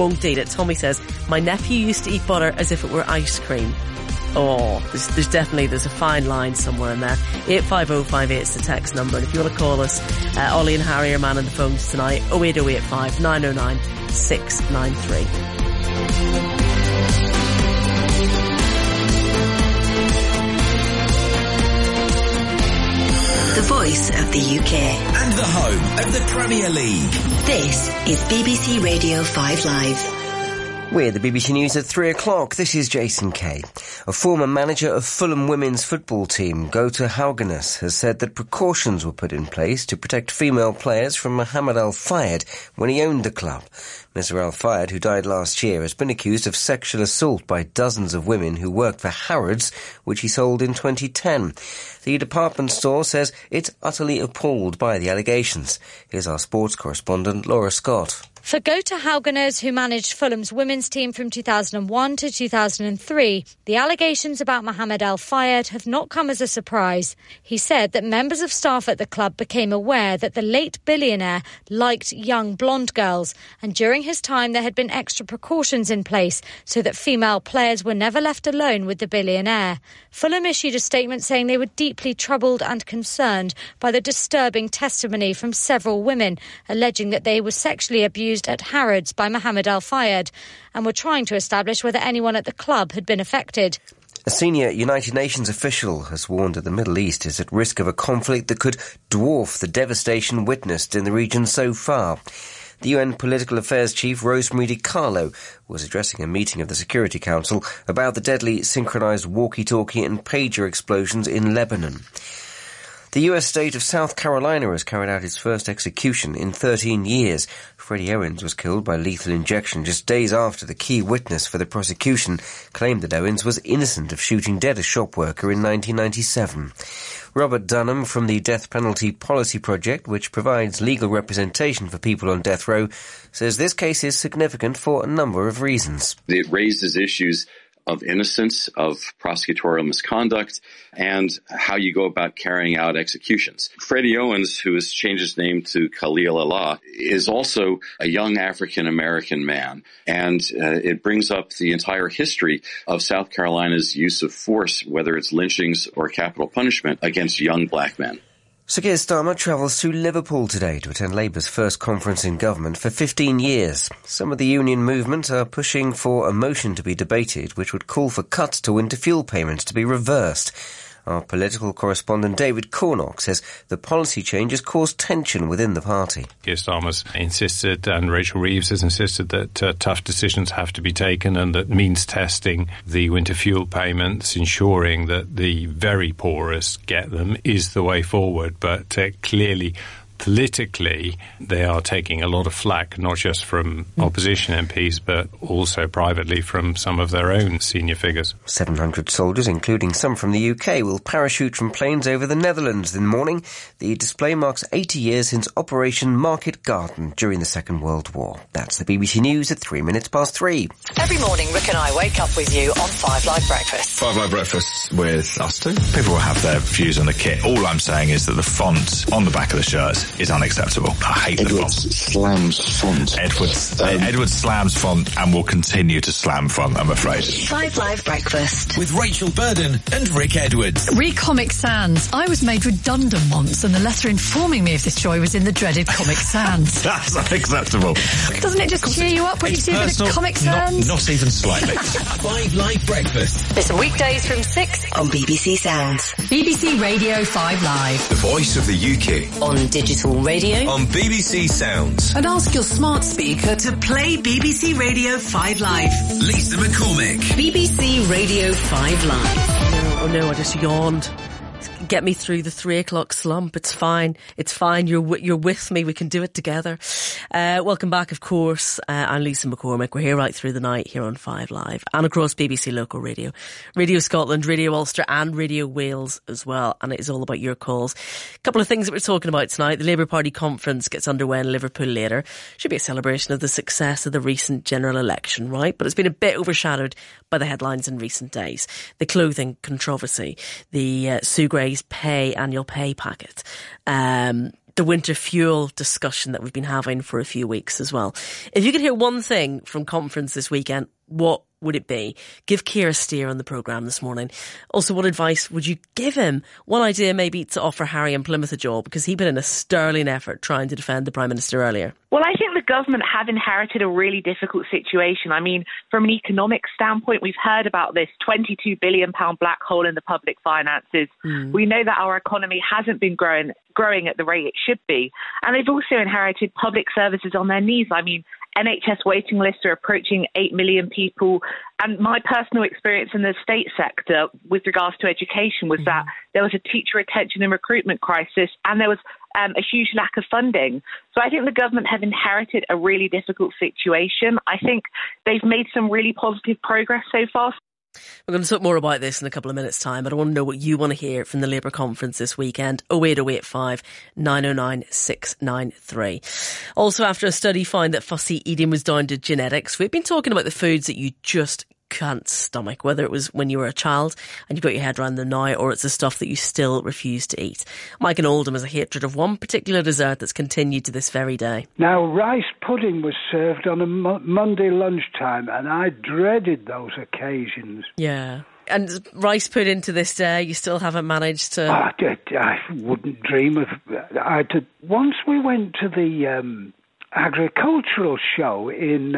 won't eat it. Tommy says, my nephew used to eat butter as if it were ice cream. Oh, there's a fine line somewhere in there. 85058 is the text number. And if you want to call us, Ollie and Harry are manning the phones tonight. 08085 909 693. The voice of the UK. And the home of the Premier League. This is BBC Radio 5 Live. We're the BBC News at 3 o'clock. This is Jason Kay. A former manager of Fulham women's football team, Gota Haugenes, has said that precautions were put in place to protect female players from Mohamed Al Fayed when he owned the club. Mr Al Fayed, who died last year, has been accused of sexual assault by dozens of women who worked for Harrods, which he sold in 2010. The department store says it's utterly appalled by the allegations. Here's our sports correspondent, Laura Scott. For Gota Haugenes, who managed Fulham's women's team from 2001 to 2003, the allegations about Mohamed Al Fayed have not come as a surprise. He said that members of staff at the club became aware that the late billionaire liked young blonde girls, and during his time there had been extra precautions in place so that female players were never left alone with the billionaire. Fulham issued a statement saying they were deeply troubled and concerned by the disturbing testimony from several women, alleging that they were sexually abused at Harrods by Mohamed Al Fayed, and were trying to establish whether anyone at the club had been affected. A senior United Nations official has warned that the Middle East is at risk of a conflict that could dwarf the devastation witnessed in the region so far. The UN Political Affairs Chief, Rosemary DiCarlo, was addressing a meeting of the Security Council about the deadly synchronized walkie-talkie and pager explosions in Lebanon. The US state of South Carolina has carried out its first execution in 13 years. Freddie Owens was killed by lethal injection just days after the key witness for the prosecution claimed that Owens was innocent of shooting dead a shop worker in 1997. Robert Dunham from the Death Penalty Policy Project, which provides legal representation for people on death row, says this case is significant for a number of reasons. It raises issues of innocence, of prosecutorial misconduct, and how you go about carrying out executions. Freddie Owens, who has changed his name to Khalil Allah, is also a young African-American man, and it brings up the entire history of South Carolina's use of force, whether it's lynchings or capital punishment, against young black men. Sir Keir Starmer travels to Liverpool today to attend Labour's first conference in government for 15 years. Some of the union movement are pushing for a motion to be debated which would call for cuts to winter fuel payments to be reversed. Our political correspondent David Cornock says the policy change has caused tension within the party. Keir Starmer's insisted, and Rachel Reeves has insisted, that tough decisions have to be taken, and that means testing the winter fuel payments, ensuring that the very poorest get them, is the way forward. But clearly, politically, they are taking a lot of flack, not just from opposition MPs, but also privately from some of their own senior figures. 700 soldiers, including some from the UK, will parachute from planes over the Netherlands in the morning. The display marks 80 years since Operation Market Garden during the Second World War. That's the BBC News at 3:03. Every morning, Rick and I wake up with you on 5 Live Breakfast. 5 Live Breakfast with us two. People will have their views on the kit. All I'm saying is that the font on the back of the shirts is unacceptable. I hate the font. Slams font. Edward slams font and will continue to slam font, I'm afraid. 5 Live Breakfast with Rachel Burden and Rick Edwards. Re Comic Sans. I was made redundant once, and the letter informing me of this joy was in the dreaded Comic Sans. That's unacceptable. Doesn't it just cheer you up when you see a bit of Comic Sans? Not even slightly. 5 Live Breakfast. Listen weekdays from 6 on BBC Sounds. BBC Radio 5 Live. The voice of the UK. On digital radio. On BBC Sounds. And ask your smart speaker to play BBC Radio 5 Live. Lisa McCormick. BBC Radio 5 Live. Oh no, I just yawned. Get me through the 3 o'clock slump. It's fine. It's fine. You're with me. We can do it together. Welcome back, of course. I'm Lisa McCormick. We're here right through the night here on 5 Live and across BBC Local Radio, Radio Scotland, Radio Ulster and Radio Wales as well. And it is all about your calls. A couple of things that we're talking about tonight. The Labour Party conference gets underway in Liverpool later. Should be a celebration of the success of the recent general election, right? But it's been a bit overshadowed by the headlines in recent days. The clothing controversy, the Sue Gray's annual pay packet. The the winter fuel discussion that we've been having for a few weeks as well. If you could hear one thing from conference this weekend, what would it be? Give Keir a steer on the programme this morning. Also, what advice would you give him? One idea maybe to offer Harry in Plymouth a job, because he put in a sterling effort trying to defend the Prime Minister earlier. Well, I think the government have inherited a really difficult situation. I mean, from an economic standpoint, we've heard about this £22 billion black hole in the public finances. We know that our economy hasn't been growing at the rate it should be. And they've also inherited public services on their knees. I mean, NHS waiting lists are approaching 8 million people. And my personal experience in the state sector with regards to education was that there was a teacher retention and recruitment crisis, and there was a huge lack of funding. So I think the government have inherited a really difficult situation. I think they've made some really positive progress so far. We're going to talk more about this in a couple of minutes' time, but I want to know what you want to hear from the Labour conference this weekend. 08085 909 693. Also, after a study found that fussy eating was down to genetics, we've been talking about the foods that you just can't stomach, whether it was when you were a child and you've got your head around them now, or it's the stuff that you still refuse to eat. Mike in Oldham has a hatred of one particular dessert that's continued to this very day. Now, rice pudding was served on a Monday lunchtime, and I dreaded those occasions. Yeah. And rice pudding to this day, you still haven't managed to... I wouldn't dream of... Once we went to the agricultural show in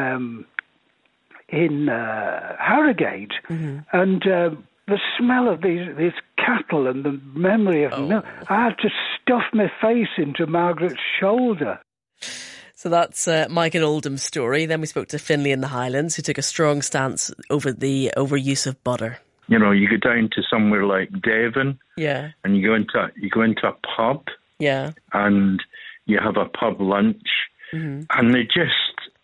Harrogate, and the smell of these cattle and the memory of milk, I had to stuff my face into Margaret's shoulder. So that's Mike in Oldham's story. Then we spoke to Finlay in the Highlands, who took a strong stance over the overuse of butter. You know, you go down to somewhere like Devon, and you go into a pub, and you have a pub lunch, and they just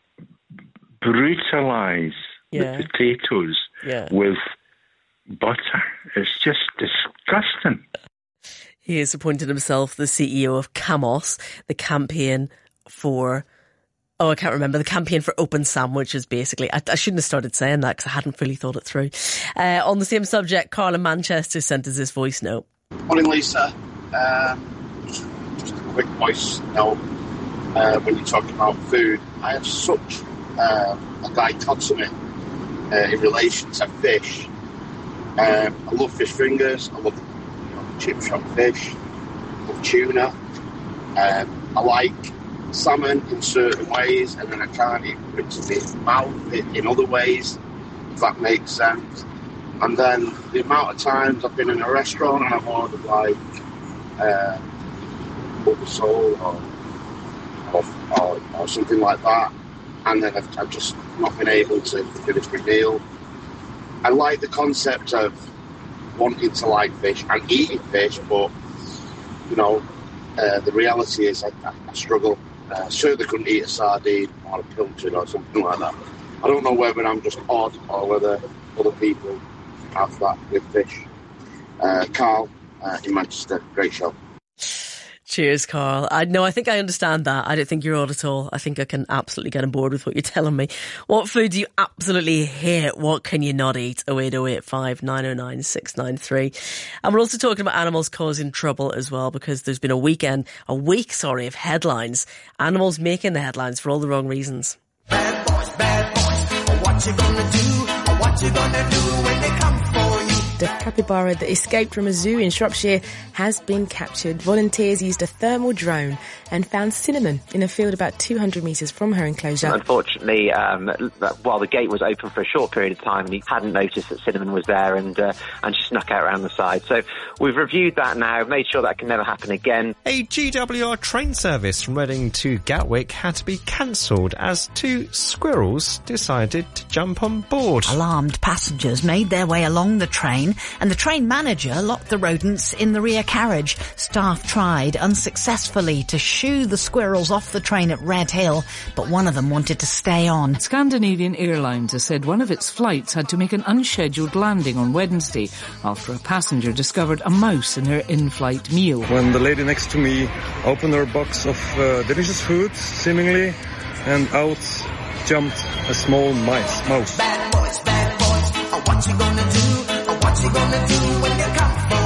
brutalise the potatoes with butter. It's just disgusting. He has appointed himself the CEO of CAMOS, the campaign for... I can't remember. The campaign for open sandwiches, basically. I shouldn't have started saying that because I hadn't fully thought it through. On the same subject, Carl in Manchester sent us this voice note. Morning, Lisa. Just a quick voice note. When you're talking about food, I have such a dichotomy in relation to fish. I love fish fingers. I love chips from fish. I love tuna. I like salmon in certain ways, and then I can't eat it to my mouth in other ways, if that makes sense. And then the amount of times I've been in a restaurant and I've ordered like butter sole or something like that, and then I've just not been able to finish my meal. I like the concept of wanting to like fish and eating fish, but you know, the reality is I struggle. Certainly couldn't eat a sardine or a pilchard or something like that. I don't know whether I'm just odd or whether other people have that with fish. Carl in Manchester, great show. Cheers, Carl. I think I understand that. I don't think you're odd at all. I think I can absolutely get on board with what you're telling me. What food do you absolutely hate? What can you not eat? 08085 909 693. And we're also talking about animals causing trouble as well, because there's been a week of headlines. Animals making the headlines for all the wrong reasons. Bad boys, what you gonna do? What you gonna do when they come for you? The capybara that escaped from a zoo in Shropshire has been captured. Volunteers used a thermal drone and found Cinnamon in a field about 200 metres from her enclosure. Unfortunately, while the gate was open for a short period of time, he hadn't noticed that Cinnamon was there, and she snuck out around the side. So we've reviewed that now, made sure that can never happen again. A GWR train service from Reading to Gatwick had to be cancelled as two squirrels decided to jump on board. Alarmed passengers made their way along the train, and the train manager locked the rodents in the rear carriage. Staff tried unsuccessfully to shoo the squirrels off the train at Red Hill, but one of them wanted to stay on. Scandinavian Airlines has said one of its flights had to make an unscheduled landing on Wednesday after a passenger discovered a mouse in her in-flight meal. When the lady next to me opened her box of delicious food, seemingly, and out jumped a small mouse. Bad boys, what you gonna do? What you gonna do when they come for you?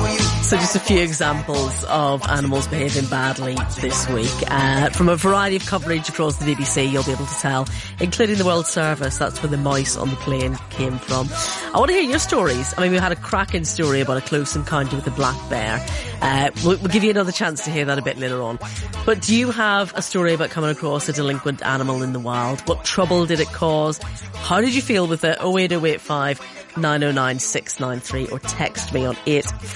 So just a few examples of animals behaving badly this week. From a variety of coverage across the BBC, you'll be able to tell, including the World Service. That's where the mice on the plane came from. I want to hear your stories. I mean, we had a cracking story about a close encounter with a black bear. We'll give you another chance to hear that a bit later on. But do you have a story about coming across a delinquent animal in the wild? What trouble did it cause? How did you feel with it? 08085 909 693 or text me on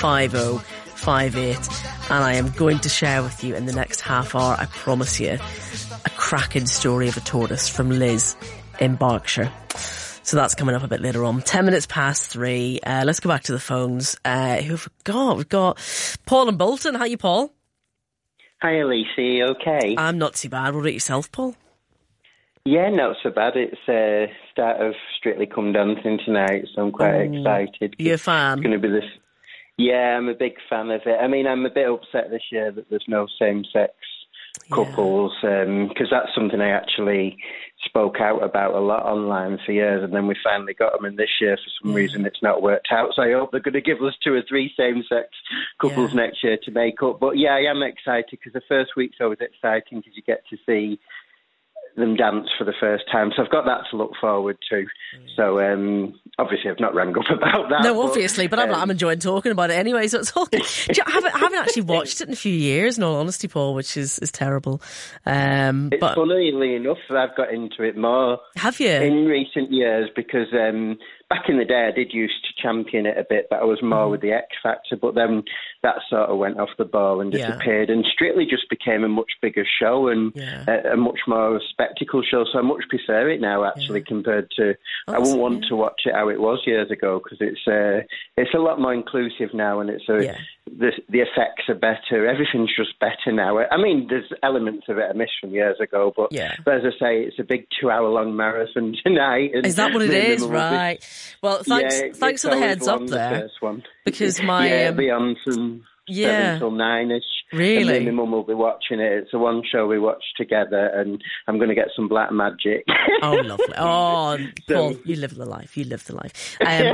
85058, and I am going to share with you in the next half hour, I promise you, a cracking story of a tortoise from Liz in Berkshire. So that's coming up a bit later on. 10 minutes past 3. Let's go back to the phones. Who have we got? We've got Paul and Bolton. How are you, Paul? Hi, Elise. Are you okay? I'm not too bad. What about yourself, Paul? Yeah, not so bad. It's start of Strictly Come Dancing tonight, so I'm quite excited. You're a fan? It's going to be this. Yeah, I'm a big fan of it. I mean, I'm a bit upset this year that there's no same-sex couples, because that's something I actually spoke out about a lot online for years, and then we finally got them, and this year, for some reason, it's not worked out. So I hope they're going to give us 2 or 3 same-sex couples next year to make up. But yeah, I am excited, because the first week's always exciting, because you get to see them dance for the first time, so I've got that to look forward to. So obviously I've not rang up about that. No, obviously, but I'm enjoying talking about it anyway, so it's okay. I haven't actually watched it in a few years, in all honesty, Paul, which is terrible. But funnily enough, I've got into it more. Have you? In recent years, because back in the day I did used to champion it a bit, but I was more with the X Factor, but then that sort of went off the ball and disappeared, and Strictly just became a much bigger show and a much more spectacle show, so I much prefer it now, actually, compared to... I wouldn't want to watch it how it was years ago, because it's a lot more inclusive now, and the effects are better, everything's just better now. I mean, there's elements of it I miss from years ago, but as I say, it's a big 2-hour-long marathon tonight. And is that what it is? Right. Well, thanks for the heads up there. The first one. Because my... Beyond from 7 till 9ish. Really? And my mum will be watching it. It's the one show we watch together, and I'm going to get some black magic. Oh, lovely. Oh, Paul, you live the life. You live the life.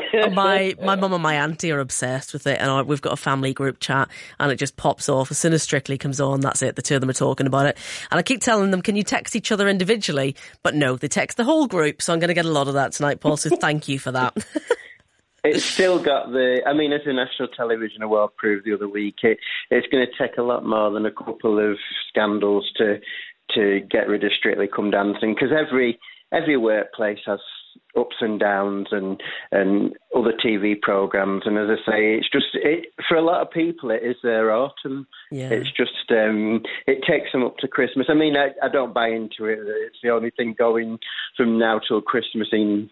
My mum and my auntie are obsessed with it, and we've got a family group chat, and it just pops off. As soon as Strictly comes on, that's it. The two of them are talking about it. And I keep telling them, can you text each other individually? But no, they text the whole group, so I'm going to get a lot of that tonight, Paul, so thank you for that. It's still got as the National Television Award proved the other week, it's going to take a lot more than a couple of scandals to get rid of Strictly Come Dancing, because every workplace has ups and downs and other TV programmes, and as I say, it's just for a lot of people it is their autumn. It's just it takes them up to Christmas. I mean, I don't buy into it. It's the only thing going from now till Christmas in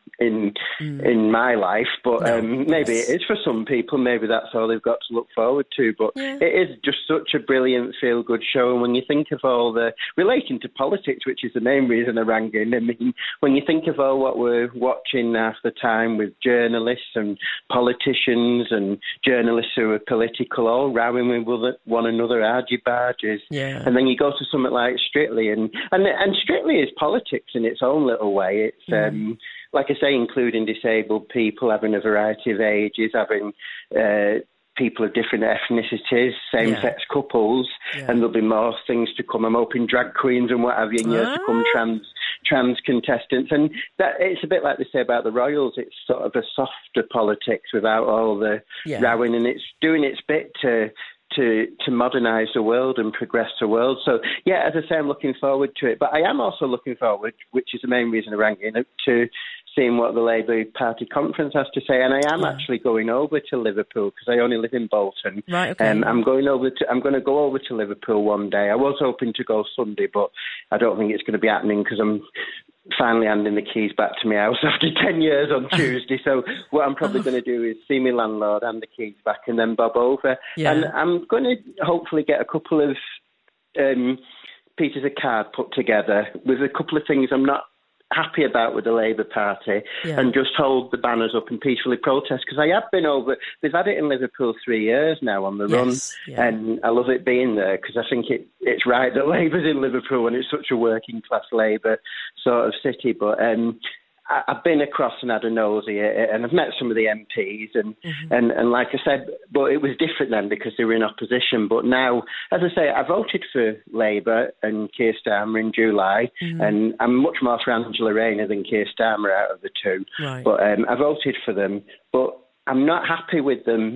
my life, but maybe it is for some people. Maybe that's all they've got to look forward to. But it is just such a brilliant feel-good show. And when you think of all the relating to politics, which is the main reason I rang in, I mean, when you think of all what we're watching half the time with journalists and politicians and journalists who are political, all rowing with one another, argy-barges. And then you go to something like Strictly, and Strictly is politics in its own little way. It's like I say, including disabled people, having a variety of ages, having people of different ethnicities, same-sex couples, and there'll be more things to come. I'm hoping drag queens and what have you, and years to come, trans contestants. And that it's a bit like they say about the Royals, it's sort of a softer politics without all the rowing, and it's doing its bit to modernise the world and progress the world. So, as I say, I'm looking forward to it. But I am also looking forward, which is the main reason I rang in, to seeing what the Labour Party conference has to say. And I am actually going over to Liverpool, because I only live in Bolton. Right, okay. I'm going to go over to Liverpool one day. I was hoping to go Sunday, but I don't think it's going to be happening, because I'm finally handing the keys back to my house after 10 years on Tuesday. So what I'm probably going to do is see my landlord, hand the keys back, and then bob over. And I'm going to hopefully get a couple of pieces of card put together with a couple of things I'm not happy about with the Labour Party, and just hold the banners up and peacefully protest, because I have been over. They've had it in Liverpool 3 years now on the run, and I love it being there, because I think it's right that Labour's in Liverpool when it's such a working class Labour sort of city. But I've been across and had a nosy at it, and I've met some of the MPs, and like I said, but it was different then because they were in opposition. But now, as I say, I voted for Labour and Keir Starmer in July, and I'm much more for Angela Rayner than Keir Starmer out of the two. Right. But I voted for them, but I'm not happy with them.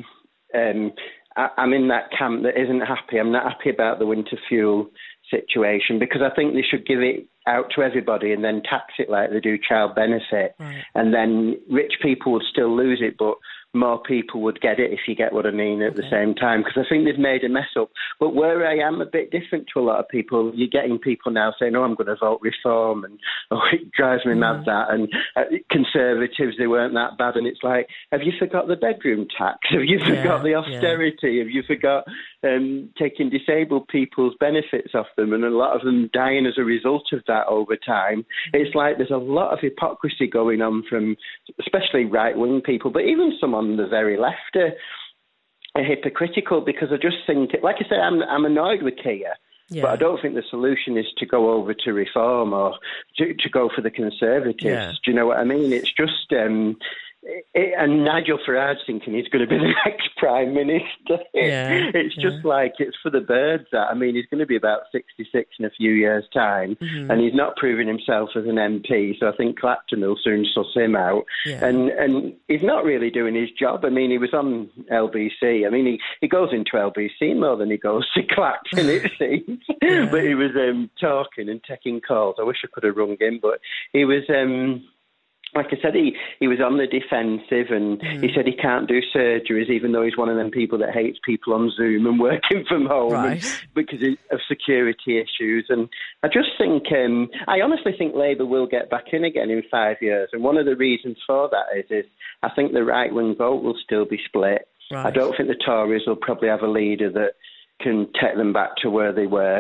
I'm in that camp that isn't happy. I'm not happy about the winter fuel situation because I think they should give it out to everybody and then tax it like they do child benefit. Right. And then rich people would still lose it, but more people would get it, if you get what I mean, at the same time, because I think they've made a mess up. But where I am a bit different to a lot of people, you're getting people now saying, I'm going to vote Reform, and it drives me mad that, and Conservatives, they weren't that bad, and it's like, have you forgot the bedroom tax? Have you forgot the austerity? Have you forgot taking disabled people's benefits off them, and a lot of them dying as a result of that over time? It's like there's a lot of hypocrisy going on from especially right-wing people, but even some on the very left are hypocritical, because I just think, like I say, I'm annoyed with Keir, but I don't think the solution is to go over to Reform or to go for the Conservatives. Yeah. Do you know what I mean? It's just... and Nigel Farage thinking he's going to be the next Prime Minister. It's just like, it's for the birds. That. I mean, he's going to be about 66 in a few years' time, and he's not proving himself as an MP, so I think Clapton will soon suss him out. And he's not really doing his job. I mean, he was on LBC. I mean, he goes into LBC more than he goes to Clapton, it seems. But he was talking and taking calls. I wish I could have rung him, but he was... like I said, he was on the defensive, and he said he can't do surgeries, even though he's one of them people that hates people on Zoom and working from home because of security issues. And I just think, I honestly think Labour will get back in again in 5 years. And one of the reasons for that is I think the right-wing vote will still be split. I don't think the Tories will probably have a leader that can take them back to where they were.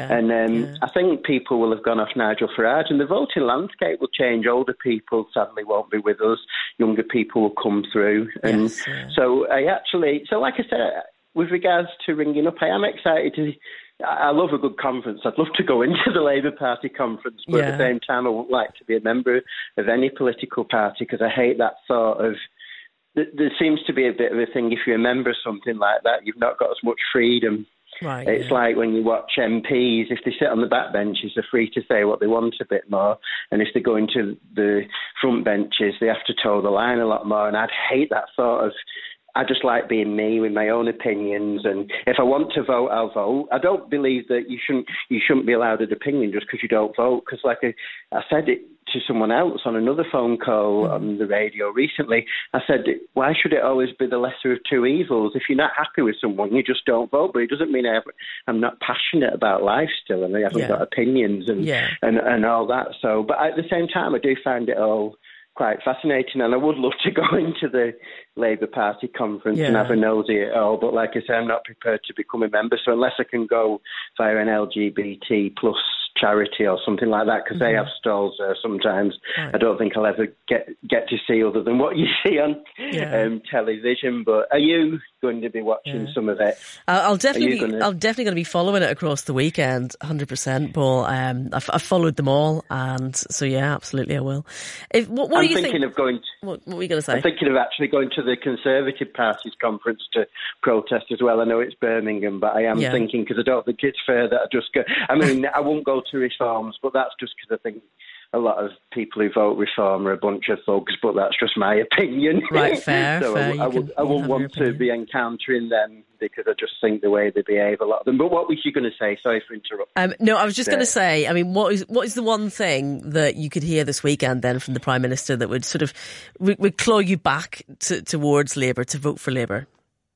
I think people will have gone off Nigel Farage, and the voting landscape will change. Older people sadly won't be with us. Younger people will come through. And so like I said, with regards to ringing up, I am excited I love a good conference. I'd love to go into the Labour Party conference, but at the same time I wouldn't like to be a member of any political party, because I hate that sort of... There seems to be a bit of a thing, if you're a member of something like that, you've not got as much freedom. It's like when you watch MPs, if they sit on the back benches, they're free to say what they want a bit more. And if they go into the front benches, they have to toe the line a lot more. And I'd hate that sort of... I just like being me with my own opinions, and if I want to vote, I'll vote. I don't believe that you shouldn't be allowed an opinion just because you don't vote, because like I said it to someone else on another phone call on the radio recently. I said, why should it always be the lesser of two evils? If you're not happy with someone, you just don't vote, but it doesn't mean I'm not passionate about life still, and I haven't got opinions and all that. So, but at the same time, I do find it all quite fascinating, and I would love to go into the Labour Party conference and have a nosy at all, but like I say, I'm not prepared to become a member, so unless I can go via an LGBT plus charity or something like that, because they have stalls there sometimes, I don't think I'll ever get to see other than what you see on television. But are you going to be watching some of it? I'll definitely going to be following it across the weekend, 100%, Paul. I've followed them all, and so absolutely I will. What are you thinking of going? What were you going to say? I'm thinking of actually going to the Conservative Party's conference to protest as well. I know it's Birmingham, but I am thinking, because I don't think it's fair that I just go. I mean, I won't go to Reforms, but that's just because I think a lot of people who vote Reform are a bunch of thugs, but that's just my opinion. Right, fair. So fair. I wouldn't want to be encountering them, because I just think the way they behave, a lot of them. But what was you going to say? Sorry for interrupting. No, I was just going to say, I mean, what is the one thing that you could hear this weekend then from the Prime Minister that would sort of would claw you back towards Labour, to vote for Labour?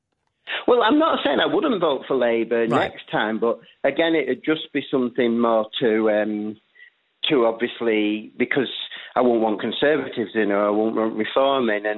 Well, I'm not saying I wouldn't vote for Labour next time, but again, it would just be something more to obviously, because I won't want Conservatives in, or I won't want Reform in,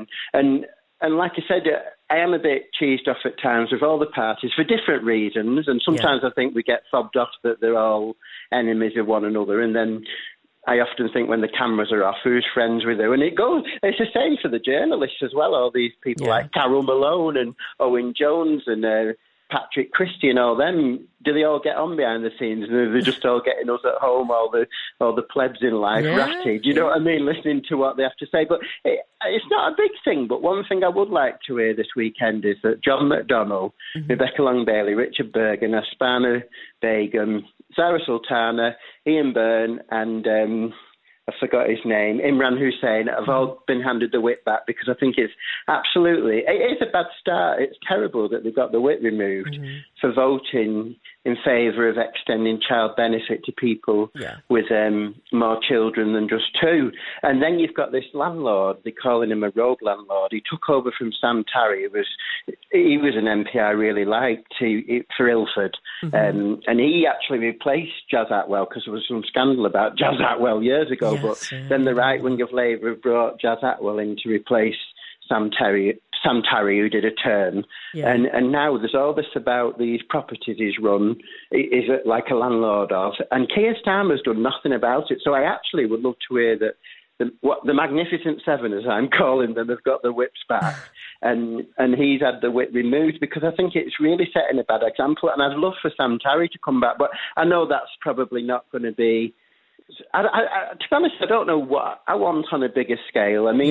and like I said, I am a bit cheesed off at times with all the parties for different reasons, and sometimes I think we get fobbed off that they're all enemies of one another, and then I often think when the cameras are off, who's friends with who? And it's the same for the journalists as well, all these people like Carol Malone and Owen Jones and Patrick Christie and all them, do they all get on behind the scenes, and are they just all getting us at home, all the plebs in life, ratty? Do you know what I mean? Listening to what they have to say. But it's not a big thing. But one thing I would like to hear this weekend is that John McDonnell, Rebecca Long-Bailey, Richard Bergen, Aspana Begum, Zara Sultana, Ian Byrne, and I forgot his name, Imran Hussein, have all been handed the whip back, because I think it's it is a bad start. It's terrible that they've got the whip removed for voting in favour of extending child benefit to people with more children than just two. And then you've got this landlord, they're calling him a rogue landlord. He took over from Sam Tarry, he was an MP I really liked for Ilford. And he actually replaced Jazz Atwell, because there was some scandal about Jazz Atwell years ago. But then the right wing of Labour brought Jazz Atwell in to replace Sam Tarry, who did a term. And now there's all this about these properties he's run, is it like a landlord of, and Keir Starmer's done nothing about it. So I actually would love to hear that the Magnificent Seven, as I'm calling them, have got the whips back, and he's had the whip removed, because I think it's really setting a bad example. And I'd love for Sam Tarry to come back, but I know that's probably not going to be. To be honest, I don't know what I want on a bigger scale. I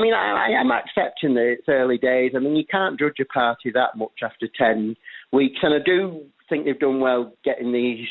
am accepting that it's early days. I mean, you can't judge a party that much after 10 weeks, and I do think they've done well getting these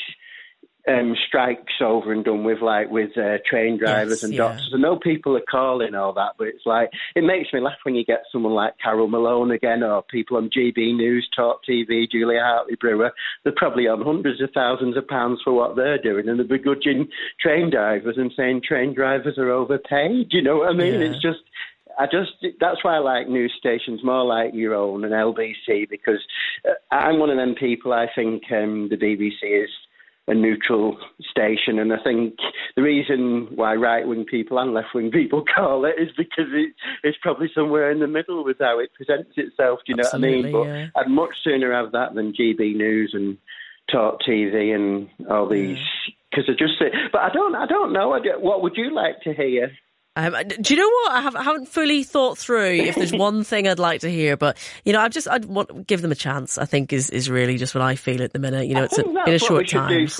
strikes over and done with, train drivers and doctors. I know people are calling all that, but it's like, it makes me laugh when you get someone like Carol Malone again, or people on GB News, Talk TV, Julia Hartley-Brewer. They're probably on hundreds of thousands of pounds for what they're doing, and they're begrudging train drivers and saying train drivers are overpaid. You know what I mean? It's just... that's why I like news stations more like your own and LBC, because I'm one of them people. I think the BBC is a neutral station, and I think the reason why right-wing people and left-wing people call it is because it's probably somewhere in the middle with how it presents itself. Do you know what I mean? But I'd much sooner have that than GB News and Talk TV and all these, because I just say. But I don't know. What would you like to hear? Do you know what? I haven't fully thought through if there's one thing I'd like to hear, but I'd want to give them a chance. I think is really just what I feel at the minute. It's in a short time. We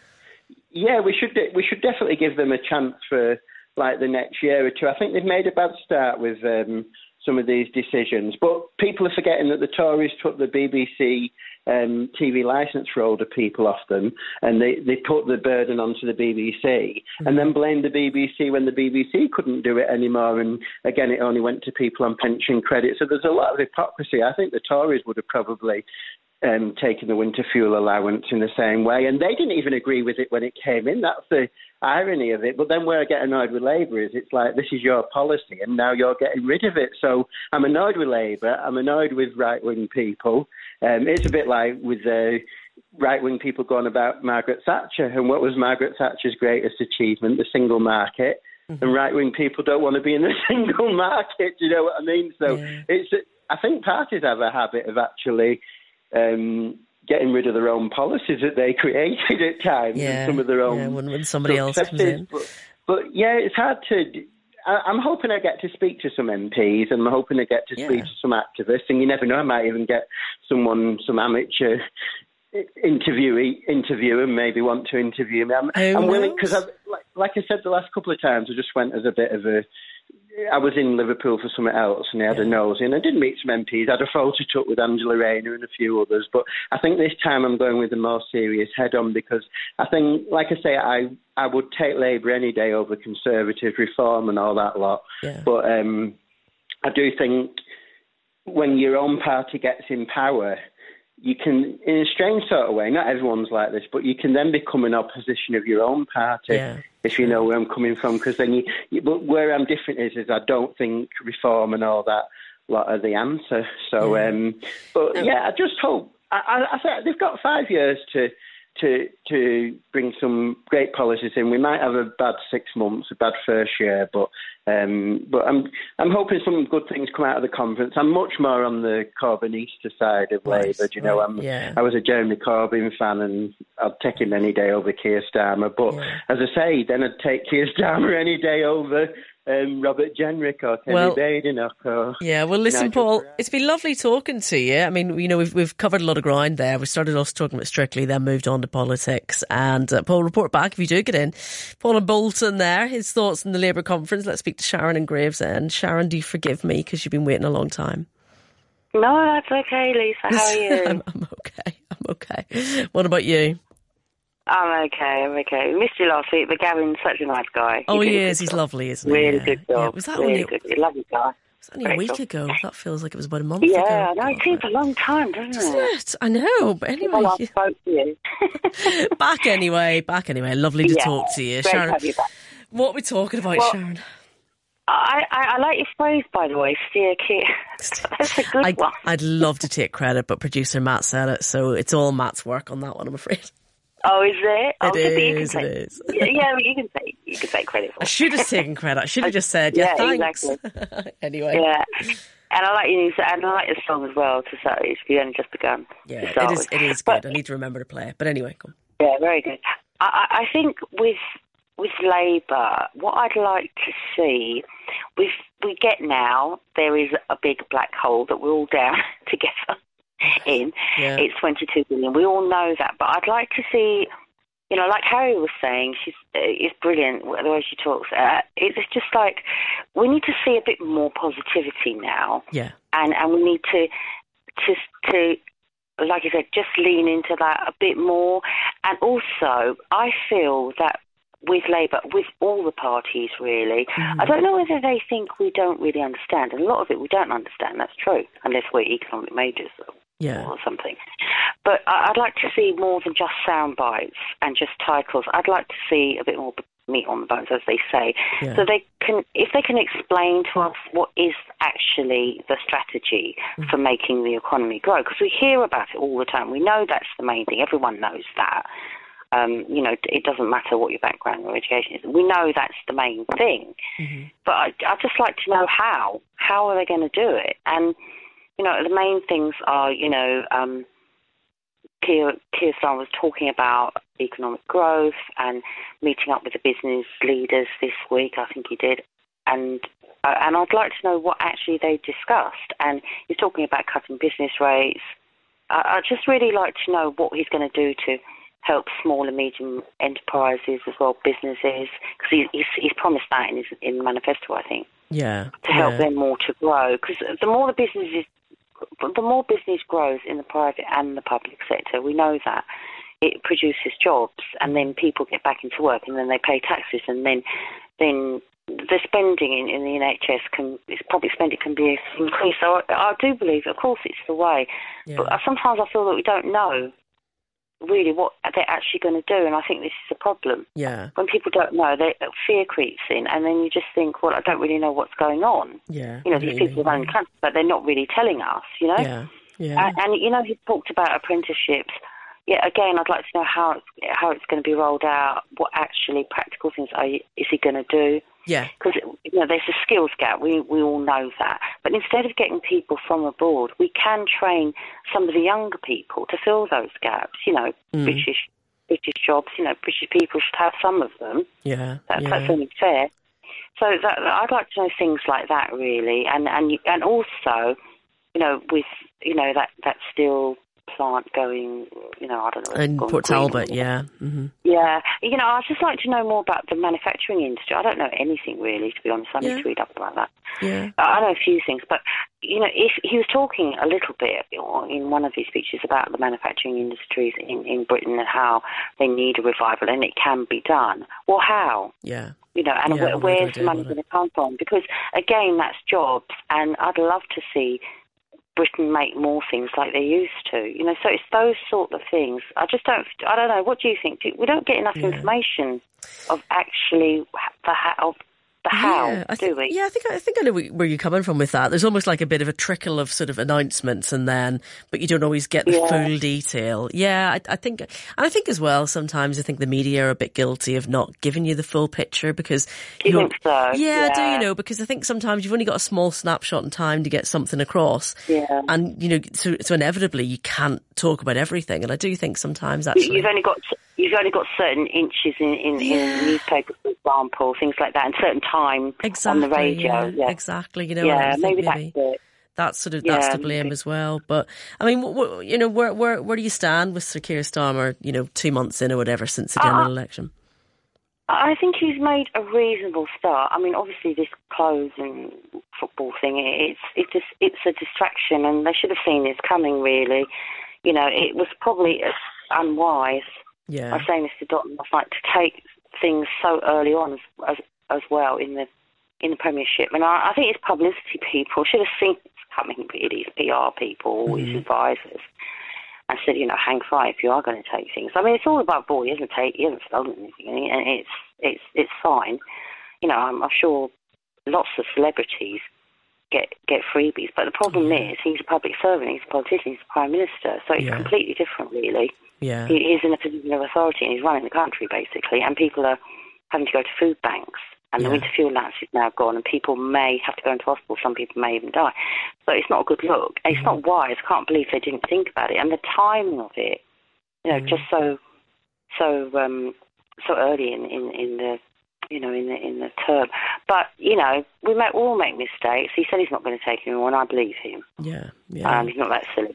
should definitely give them a chance for the next year or two. I think they've made a bad start with some of these decisions, but people are forgetting that the Tories took the BBC TV licence for older people off them, and they put the burden onto the BBC and then blamed the BBC when the BBC couldn't do it anymore, and again it only went to people on pension credit. So there's a lot of hypocrisy. I think the Tories would have probably taken the winter fuel allowance in the same way, and they didn't even agree with it when it came in. That's the irony of it. But then where I get annoyed with Labour is it's like, this is your policy and now you're getting rid of it. So I'm annoyed with Labour, I'm annoyed with right-wing people. It's a bit like with right-wing people going about Margaret Thatcher, and what was Margaret Thatcher's greatest achievement? The single market. And right-wing people don't want to be in the single market, do you know what I mean? So I think parties have a habit of actually getting rid of their own policies that they created at times, and some of their own when somebody else comes in. But it's hard to. I'm hoping I get to speak to some MPs, and I'm hoping I get to speak to some activists, and you never know, I might even get some amateur interviewer maybe want to interview me. I'm willing, because like I said the last couple of times, I just went as a bit of a. I was in Liverpool for something else, and I had a nose in. I did meet some MPs. I had a photo took with Angela Rayner and a few others. But I think this time I'm going with a more serious head-on, because I think, like I say, I would take Labour any day over Conservative reform and all that lot. But I do think when your own party gets in power, you can, in a strange sort of way, not everyone's like this, but you can then become an opposition of your own party, if you know where I'm coming from. Because then but where I'm different is I don't think reform and all that lot are the answer. So, I just hope. I think they've got 5 years to bring some great policies in. We might have a bad 6 months, a bad first year, but I'm hoping some good things come out of the conference. I'm much more on the Corbynista side of Labour. Do you know, I was a Jeremy Corbyn fan, and I'd take him any day over Keir Starmer. But as I say, then I'd take Keir Starmer any day over Robert Jenrick or Kenny Badenoch. Or yeah, well, listen, Nigel Paul, Farage. it's been lovely talking to you. I mean, we've covered a lot of ground there. We started off talking about Strictly, then moved on to politics. And Paul, report back if you do get in. Paul and Bolton there, his thoughts on the Labour conference. Let's speak to Sharon in Gravesend. Sharon, do you forgive me because you've been waiting a long time? No, that's okay, Lisa. How are you? I'm okay. What about you? I'm okay. We missed you last week, but Gavin's such a nice guy. Oh, he is. He's lovely, isn't he? Really good job. Yeah. Was that really good? Lovely guy. Was that only a week ago? That feels like it was about a month ago. ago. Yeah, I know. It seems a long time, doesn't it? I know, but anyway. Well, I spoke to you. Back anyway. Lovely to talk to you. Great Sharon, to have you back. What are we talking about, Sharon? I like your phrase, by the way, steer clear. That's a good one. I'd love to take credit, but producer Matt said it, so it's all Matt's work on that one, I'm afraid. Oh, is it? It is. Yeah, you can take credit for it. I should have taken credit. I should have just said, thanks. Exactly. Anyway. Yeah. And I like your song as well, to say it's only just begun. Yeah, it is good. I need to remember to play it. But anyway, come on. Yeah, very good. I think with Labour, what I'd like to see, we get now, there is a big black hole that we're all down together in. Yeah. It's 22 billion. We all know that. But I'd like to see, like Harry was saying, it's brilliant the way she talks. It's just like, we need to see a bit more positivity now. Yeah. And we need to, like I said, just lean into that a bit more. And also, I feel that with Labour, with all the parties really, I don't know whether they think we don't really understand. And a lot of it we don't understand, that's true, unless we're economic majors or something. But I'd like to see more than just sound bites and just titles. I'd like to see a bit more meat on the bones, as they say. Yeah. So if they can explain to us what is actually the strategy for making the economy grow, because we hear about it all the time. We know that's the main thing. Everyone knows that. It doesn't matter what your background or education is. We know that's the main thing. Mm-hmm. But I'd just like to know how. How are they going to do it? And, the main things are, Keir Starmer was talking about economic growth and meeting up with the business leaders this week, I think he did. And I'd like to know what actually they discussed. And he's talking about cutting business rates. I'd just really like to know what he's going to do to help small and medium enterprises as well, businesses, because he's promised that in the manifesto, I think. Yeah. To help them more to grow, because the more business grows in the private and the public sector, we know that it produces jobs, and then people get back into work, and then they pay taxes, and then the spending in the NHS public spending can be increased. So I do believe, of course, it's the way, but sometimes I feel that we don't know really what they're actually going to do, and I think this is a problem. Yeah. When people don't know, fear creeps in, and then you just think, well, I don't really know what's going on. Yeah. These people are running countries, but they're not really telling us, Yeah. Yeah. And he talked about apprenticeships. Yeah, again, I'd like to know how it's going to be rolled out, what actually practical things is he going to do. Yeah. Because, there's a skills gap. We all know that. But instead of getting people from abroad, we can train some of the younger people to fill those gaps. British jobs, British people should have some of them. Yeah. That's only fair. So I'd like to know things like that, really. And also, with, that steel plant going, I don't know. In Port Talbot, yeah. Mm-hmm. Yeah. I'd just like to know more about the manufacturing industry. I don't know anything really, to be honest. I need to read up about that. Yeah. I know a few things, but, if he was talking a little bit in one of his speeches about the manufacturing industries in Britain and how they need a revival and it can be done. Well, how? Yeah. Where's the money going to come from? Because, again, that's jobs, and I'd love to see Britain make more things like they used to, so it's those sort of things. I don't know, what do you think? We don't get enough information of actually the how, do we? Yeah, I think I know where you're coming from with that. There's almost like a bit of a trickle of sort of announcements but you don't always get the full detail. Yeah, I think as well, sometimes I think the media are a bit guilty of not giving you the full picture because... Do you think so? Yeah, I do, because I think sometimes you've only got a small snapshot in time to get something across. Yeah. And, so inevitably you can't talk about everything. And I do think sometimes actually... You've only got you've only got certain inches in newspapers, for example, things like that, and certain time on the radio. Yeah. Exactly. You know, maybe that's it. That's to blame as well. But I mean, you know, where do you stand with Sir Keir Starmer? You know, 2 months in or whatever since the general election. I think he's made a reasonable start. I mean, obviously this clothes and football thing, it's a distraction, and they should have seen this coming. Really, you know, it was probably unwise. Yeah. I was saying this to Dotton last night, to take things so early on as well in the Premiership, and I think it's publicity people should have seen this coming. Really, it's PR people, all these advisors. I said, you know, hang fire if you are going to take things. I mean, it's all about Boy. He hasn't stolen anything, and it's fine. You know, I'm sure lots of celebrities get freebies, but the problem is he's a public servant, he's a politician, he's a prime minister, so it's completely different, really. Yeah, he is in a position of authority, and he's running the country basically, and people are having to go to food banks. And the winter fuel allowance is now gone, and people may have to go into hospital. Some people may even die. So it's not a good look. It's not wise. I can't believe they didn't think about it. And the timing of it, you know, just so early in the term. But you know, we all make mistakes. He said he's not going to take anyone. I believe him. Yeah. He's not that silly.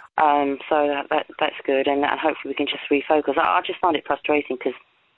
So that's good, and hopefully we can just refocus. I just find it frustrating because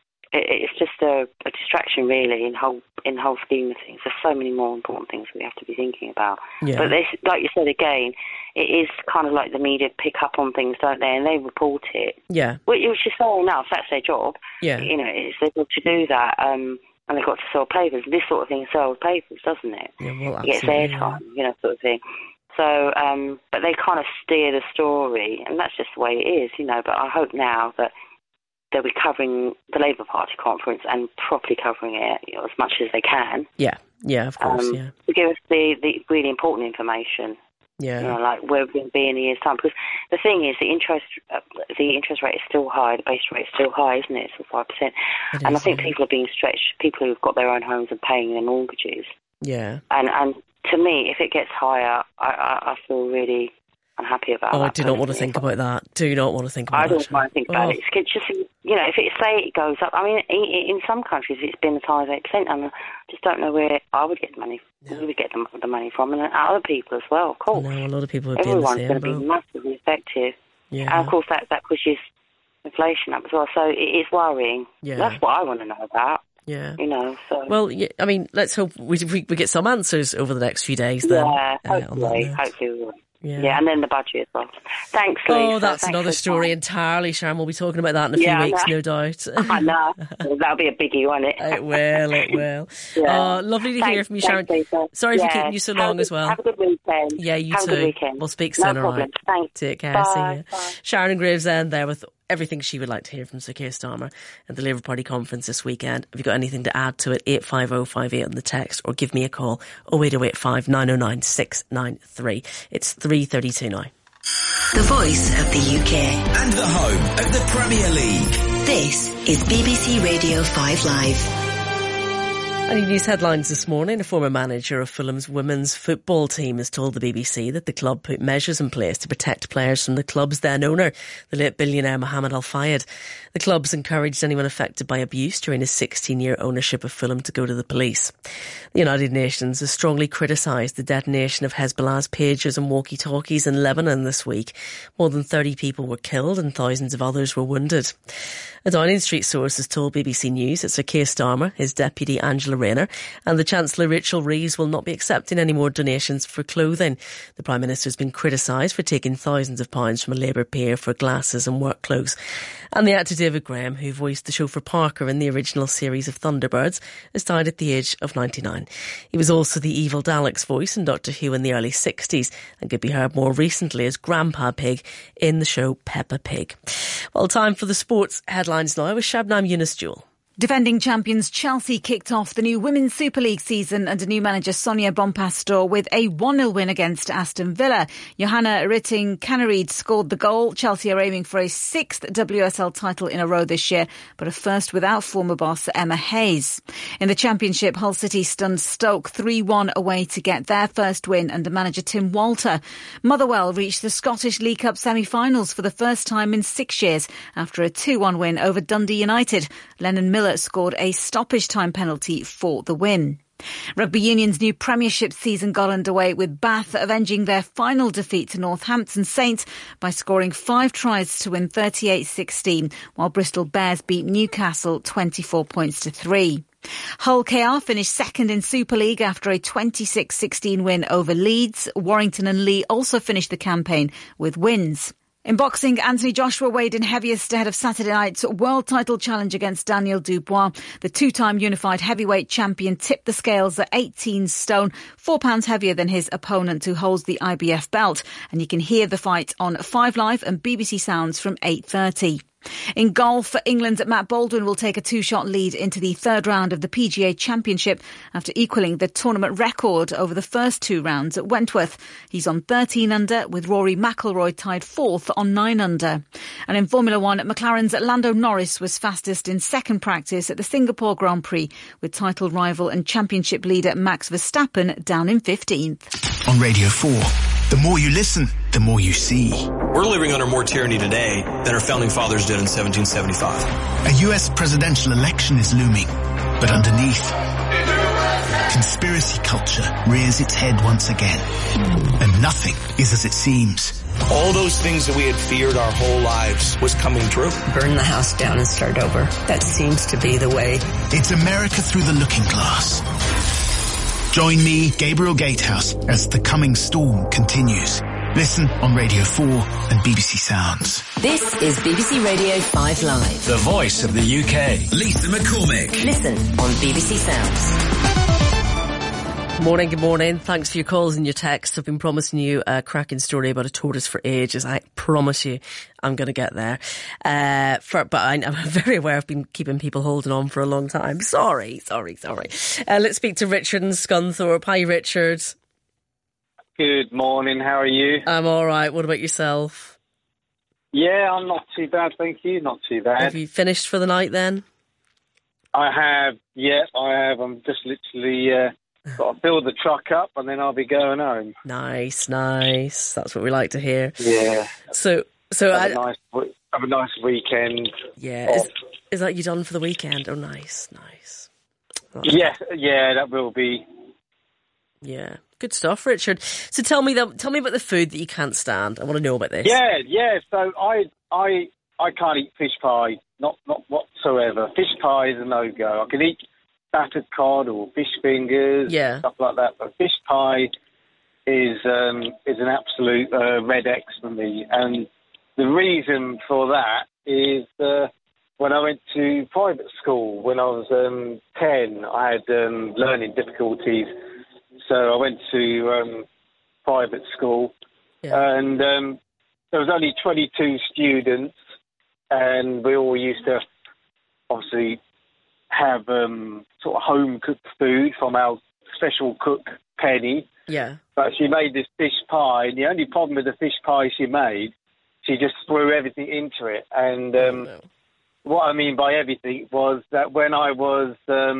it's just a distraction, really, in the whole scheme of things. There's so many more important things we have to be thinking about. Yeah. But this, like you said again, it is kind of like the media pick up on things, don't they? And they report it. Yeah. Which is fair enough. That's their job. Yeah. You know, it's their job to do that. And they've got to sell papers. This sort of thing sells papers, doesn't it? Yeah, well, it gets airtime, you know, sort of thing. So, but they kind of steer the story, and that's just the way it is, you know. But I hope now that they'll be covering the Labour Party conference and properly covering it, you know, as much as they can. Yeah, of course, to give us the really important information. Yeah. You know, like where we're going to be in a year's time. Because the thing is, the interest rate is still high, the base rate is still high, isn't it? It's 5%. And I think people are being stretched, people who've got their own homes and paying their mortgages. Yeah. And to me, if it gets higher, I feel really unhappy about that. I do not want to think about that. Do not want to think about that. I don't want to think about it. It's just, you know, if it goes up, I mean, in some countries it's been as high as 8%, and I just don't know where I would get the money. We would get the money from, and other people as well, of course. I know, a lot of people would be in the same boat. Everyone's going to be massively effective. Yeah. And of course that pushes inflation up as well, so it is worrying. Yeah. That's what I want to know about. Yeah. You know, so. Well, I mean, let's hope we get some answers over the next few days then. Yeah, hopefully we will. Yeah, and then the budget as well. Thanks, Lisa. Oh, that's another story entirely, Sharon. We'll be talking about that in a few weeks, no doubt. I know. That'll be a biggie, won't it? It will. Yeah. Lovely to hear from you, Sharon. Sorry for keeping you so long as well. Have a good weekend. Yeah, you have too. A good weekend. We'll speak soon, all right? Thanks. Take care. Bye. See you. Bye. Sharon Gravesend there with everything she would like to hear from Sir Keir Starmer at the Labour Party conference this weekend. If you've got anything to add to it, 85058 on the text, or give me a call, 08085 909 693. It's 3:32 now. The voice of the UK. And the home of the Premier League. This is BBC Radio 5 Live. Any news headlines this morning? A former manager of Fulham's women's football team has told the BBC that the club put measures in place to protect players from the club's then owner, the late billionaire Mohammed Al Fayed. The club's encouraged anyone affected by abuse during his 16-year ownership of Fulham to go to the police. The United Nations has strongly criticised the detonation of Hezbollah's pagers and walkie-talkies in Lebanon this week. More than 30 people were killed and thousands of others were wounded. A Downing Street source has told BBC News that Sir Keir Starmer, his deputy Angela Rayner and the Chancellor Rachel Reeves will not be accepting any more donations for clothing. The Prime Minister has been criticised for taking thousands of pounds from a Labour peer for glasses and work clothes. And the actor David Graham, who voiced the chauffeur Parker in the original series of Thunderbirds, has died at the age of 99. He was also the evil Dalek's voice in Doctor Who in the early 60s and could be heard more recently as Grandpa Pig in the show Peppa Pig. Well, time for the sports headlines now with Shabnam Yunus Jewel. Defending champions Chelsea kicked off the new Women's Super League season under new manager Sonia Bonpastor with a 1-0 win against Aston Villa. Johanna Rytting-Kaneryd scored the goal. Chelsea are aiming for a 6th WSL title in a row this year, but a first without former boss Emma Hayes. In the Championship, Hull City stunned Stoke 3-1 away to get their first win under manager Tim Walter. Motherwell reached the Scottish League Cup semi-finals for the first time in 6 years after a 2-1 win over Dundee United. Lennon Miller scored a stoppage time penalty for the win. Rugby Union's new Premiership season got underway with Bath avenging their final defeat to Northampton Saints by scoring 5 tries to win 38-16, while Bristol Bears beat Newcastle 24 points to 3. Hull KR finished second in Super League after a 26-16 win over Leeds. Warrington and Lee also finished the campaign with wins. In boxing, Anthony Joshua weighed in heaviest ahead of Saturday night's world title challenge against Daniel Dubois. The two-time unified heavyweight champion tipped the scales at 18 stone, 4 pounds heavier than his opponent who holds the IBF belt. And you can hear the fight on 5 Live and BBC Sounds from 8:30. In golf, England's Matt Baldwin will take a 2-shot lead into the third round of the PGA Championship after equalling the tournament record over the first 2 rounds at Wentworth. He's on 13 under, with Rory McIlroy tied 4th on 9 under. And in Formula One, McLaren's Lando Norris was fastest in second practice at the Singapore Grand Prix, with title rival and championship leader Max Verstappen down in 15th. On Radio 4, the more you listen, the more you see. We're living under more tyranny today than our founding fathers did in 1775. A US presidential election is looming, but underneath, conspiracy culture rears its head once again. And nothing is as it seems. All those things that we had feared our whole lives was coming true. Burn the house down and start over. That seems to be the way. It's America through the looking glass. Join me, Gabriel Gatehouse, as The Coming Storm continues. Listen on Radio 4 and BBC Sounds. This is BBC Radio 5 Live. The voice of the UK. Lisa McCormick. Listen on BBC Sounds. Morning, good morning. Thanks for your calls and your texts. I've been promising you a cracking story about a tortoise for ages. I promise you I'm going to get there. But I'm very aware I've been keeping people holding on for a long time. Sorry. Let's speak to Richard and Scunthorpe. Hi, Richard. Good morning. How are you? I'm all right. What about yourself? Yeah, I'm not too bad, thank you. Not too bad. Have you finished for the night then? I have. Yeah, I have. I'm just literally... got to build the truck up and then I'll be going home. Nice. That's what we like to hear. Yeah. So have a nice weekend. Yeah. Is that you done for the weekend? Oh, nice. Yeah, that will be. Yeah. Good stuff, Richard. So tell me about the food that you can't stand. I want to know about this. Yeah. So I can't eat fish pie. Not whatsoever. Fish pie is a no-go. I can eat battered cod or fish fingers, stuff like that. But fish pie is an absolute red X for me. And the reason for that is when I went to private school when I was 10, I had learning difficulties. So I went to private school, and there was only 22 students, and we all used to obviously have sort of home-cooked food from our special cook, Penny. Yeah. But she made this fish pie, and the only problem with the fish pie she made, she just threw everything into it. And what I mean by everything was that when I was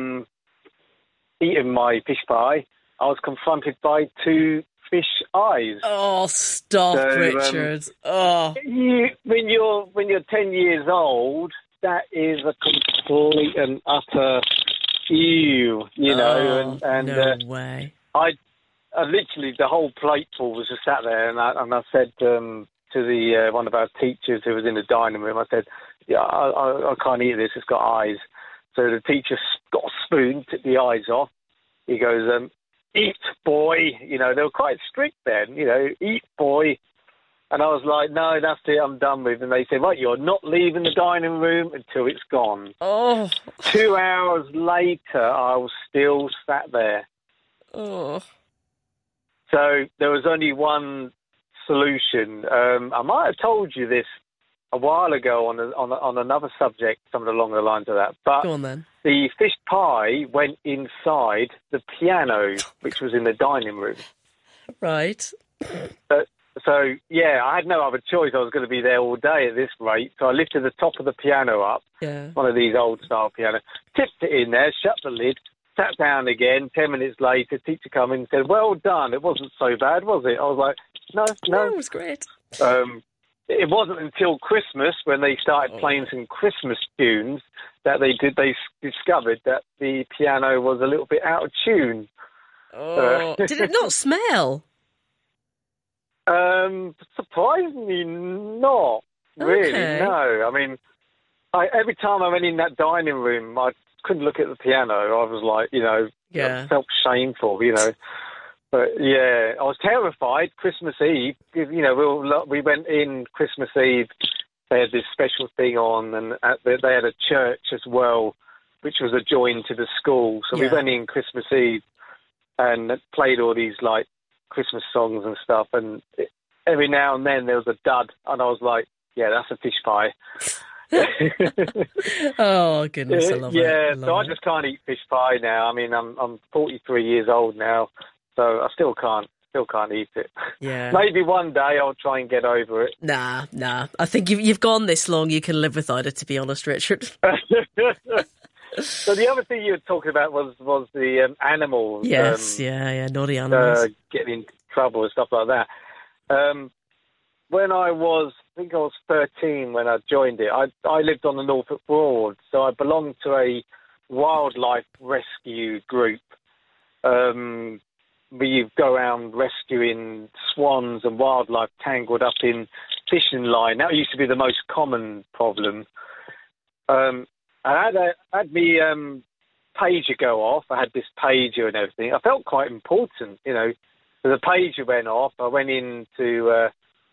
eating my fish pie, I was confronted by 2 fish eyes. Oh, stop, Richard. When you're 10 years old, that is a complete and utter ew, you know. No way. I literally, the whole plateful was just sat there, and I said to the one of our teachers who was in the dining room, I said, "Yeah, I can't eat this. It's got eyes." So the teacher got a spoon, took the eyes off. He goes, "Eat, boy." You know, they were quite strict then. You know, "Eat, boy." And I was like, "No, that's it, I'm done with." And they said, "Right, you're not leaving the dining room until it's gone." Oh. 2 hours later, I was still sat there. Oh. So there was only one solution. I might have told you this a while ago on another subject, something along the lines of that. But go on then. The fish pie went inside the piano, which was in the dining room. Right. So, yeah, I had no other choice. I was going to be there all day at this rate. So I lifted the top of the piano up, one of these old-style pianos, tipped it in there, shut the lid, sat down again. 10 minutes later, teacher came in and said, well done. It wasn't so bad, was it? I was like, no. It was great. It wasn't until Christmas, when they started playing some Christmas tunes, that they discovered that the piano was a little bit out of tune. Did it not smell? Surprisingly not, really, no. I mean, every time I went in that dining room, I couldn't look at the piano. I was like, I felt shameful, But, yeah, I was terrified Christmas Eve. We went in Christmas Eve. They had this special thing on, and they had a church as well, which was adjoined to the school. So we went in Christmas Eve and played all these, like, Christmas songs and stuff. And every now and then there was a dud, and I was like, yeah, that's a fish pie. Oh, goodness, I love it. Yeah, so I just can't eat fish pie now. I mean, I'm 43 years old now. So I still can't eat it. Yeah. Maybe one day I'll try and get over it. Nah. I think you've gone this long, you can live without it, to be honest, Richard. So the other thing you were talking about was the animals. Yes, naughty animals. Getting in trouble and stuff like that. When I was 13 when I joined it. I lived on the Norfolk Broad, so I belonged to a wildlife rescue group. We go around rescuing swans and wildlife tangled up in fishing line. That used to be the most common problem. I had me pager go off. I had this pager and everything. I felt quite important, So the pager went off. I went into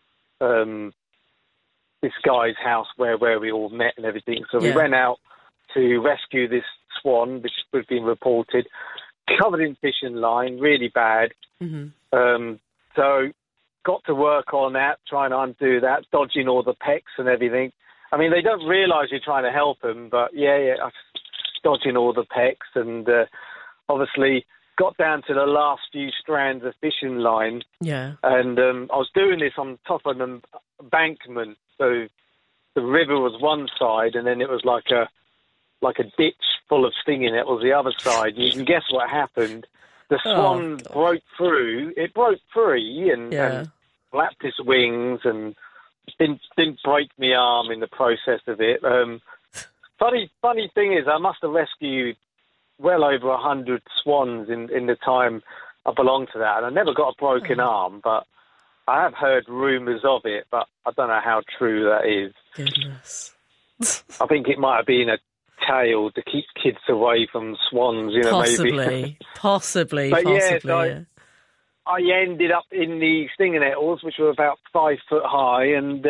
this guy's house where we all met and everything. So we went out to rescue this swan, which had been reported, covered in fishing line, really bad. Mm-hmm. So got to work on that, trying to undo that, dodging all the pecks and everything. I mean, they don't realise you're trying to help them, but dodging all the pecks, and obviously got down to the last few strands of fishing line. Yeah. And I was doing this on top of an embankment, so the river was one side, and then it was like a ditch full of stinging. It was the other side. You can guess what happened. The swan broke through. It broke free and flapped its wings and didn't break my arm in the process of it. Funny thing is, I must have rescued well over 100 swans in the time I belonged to that, and I never got a broken arm, but I have heard rumours of it, but I don't know how true that is. Goodness. I think it might have been a tale to keep kids away from swans, maybe. Possibly. But I ended up in the stinging nettles, which were about 5 foot high, and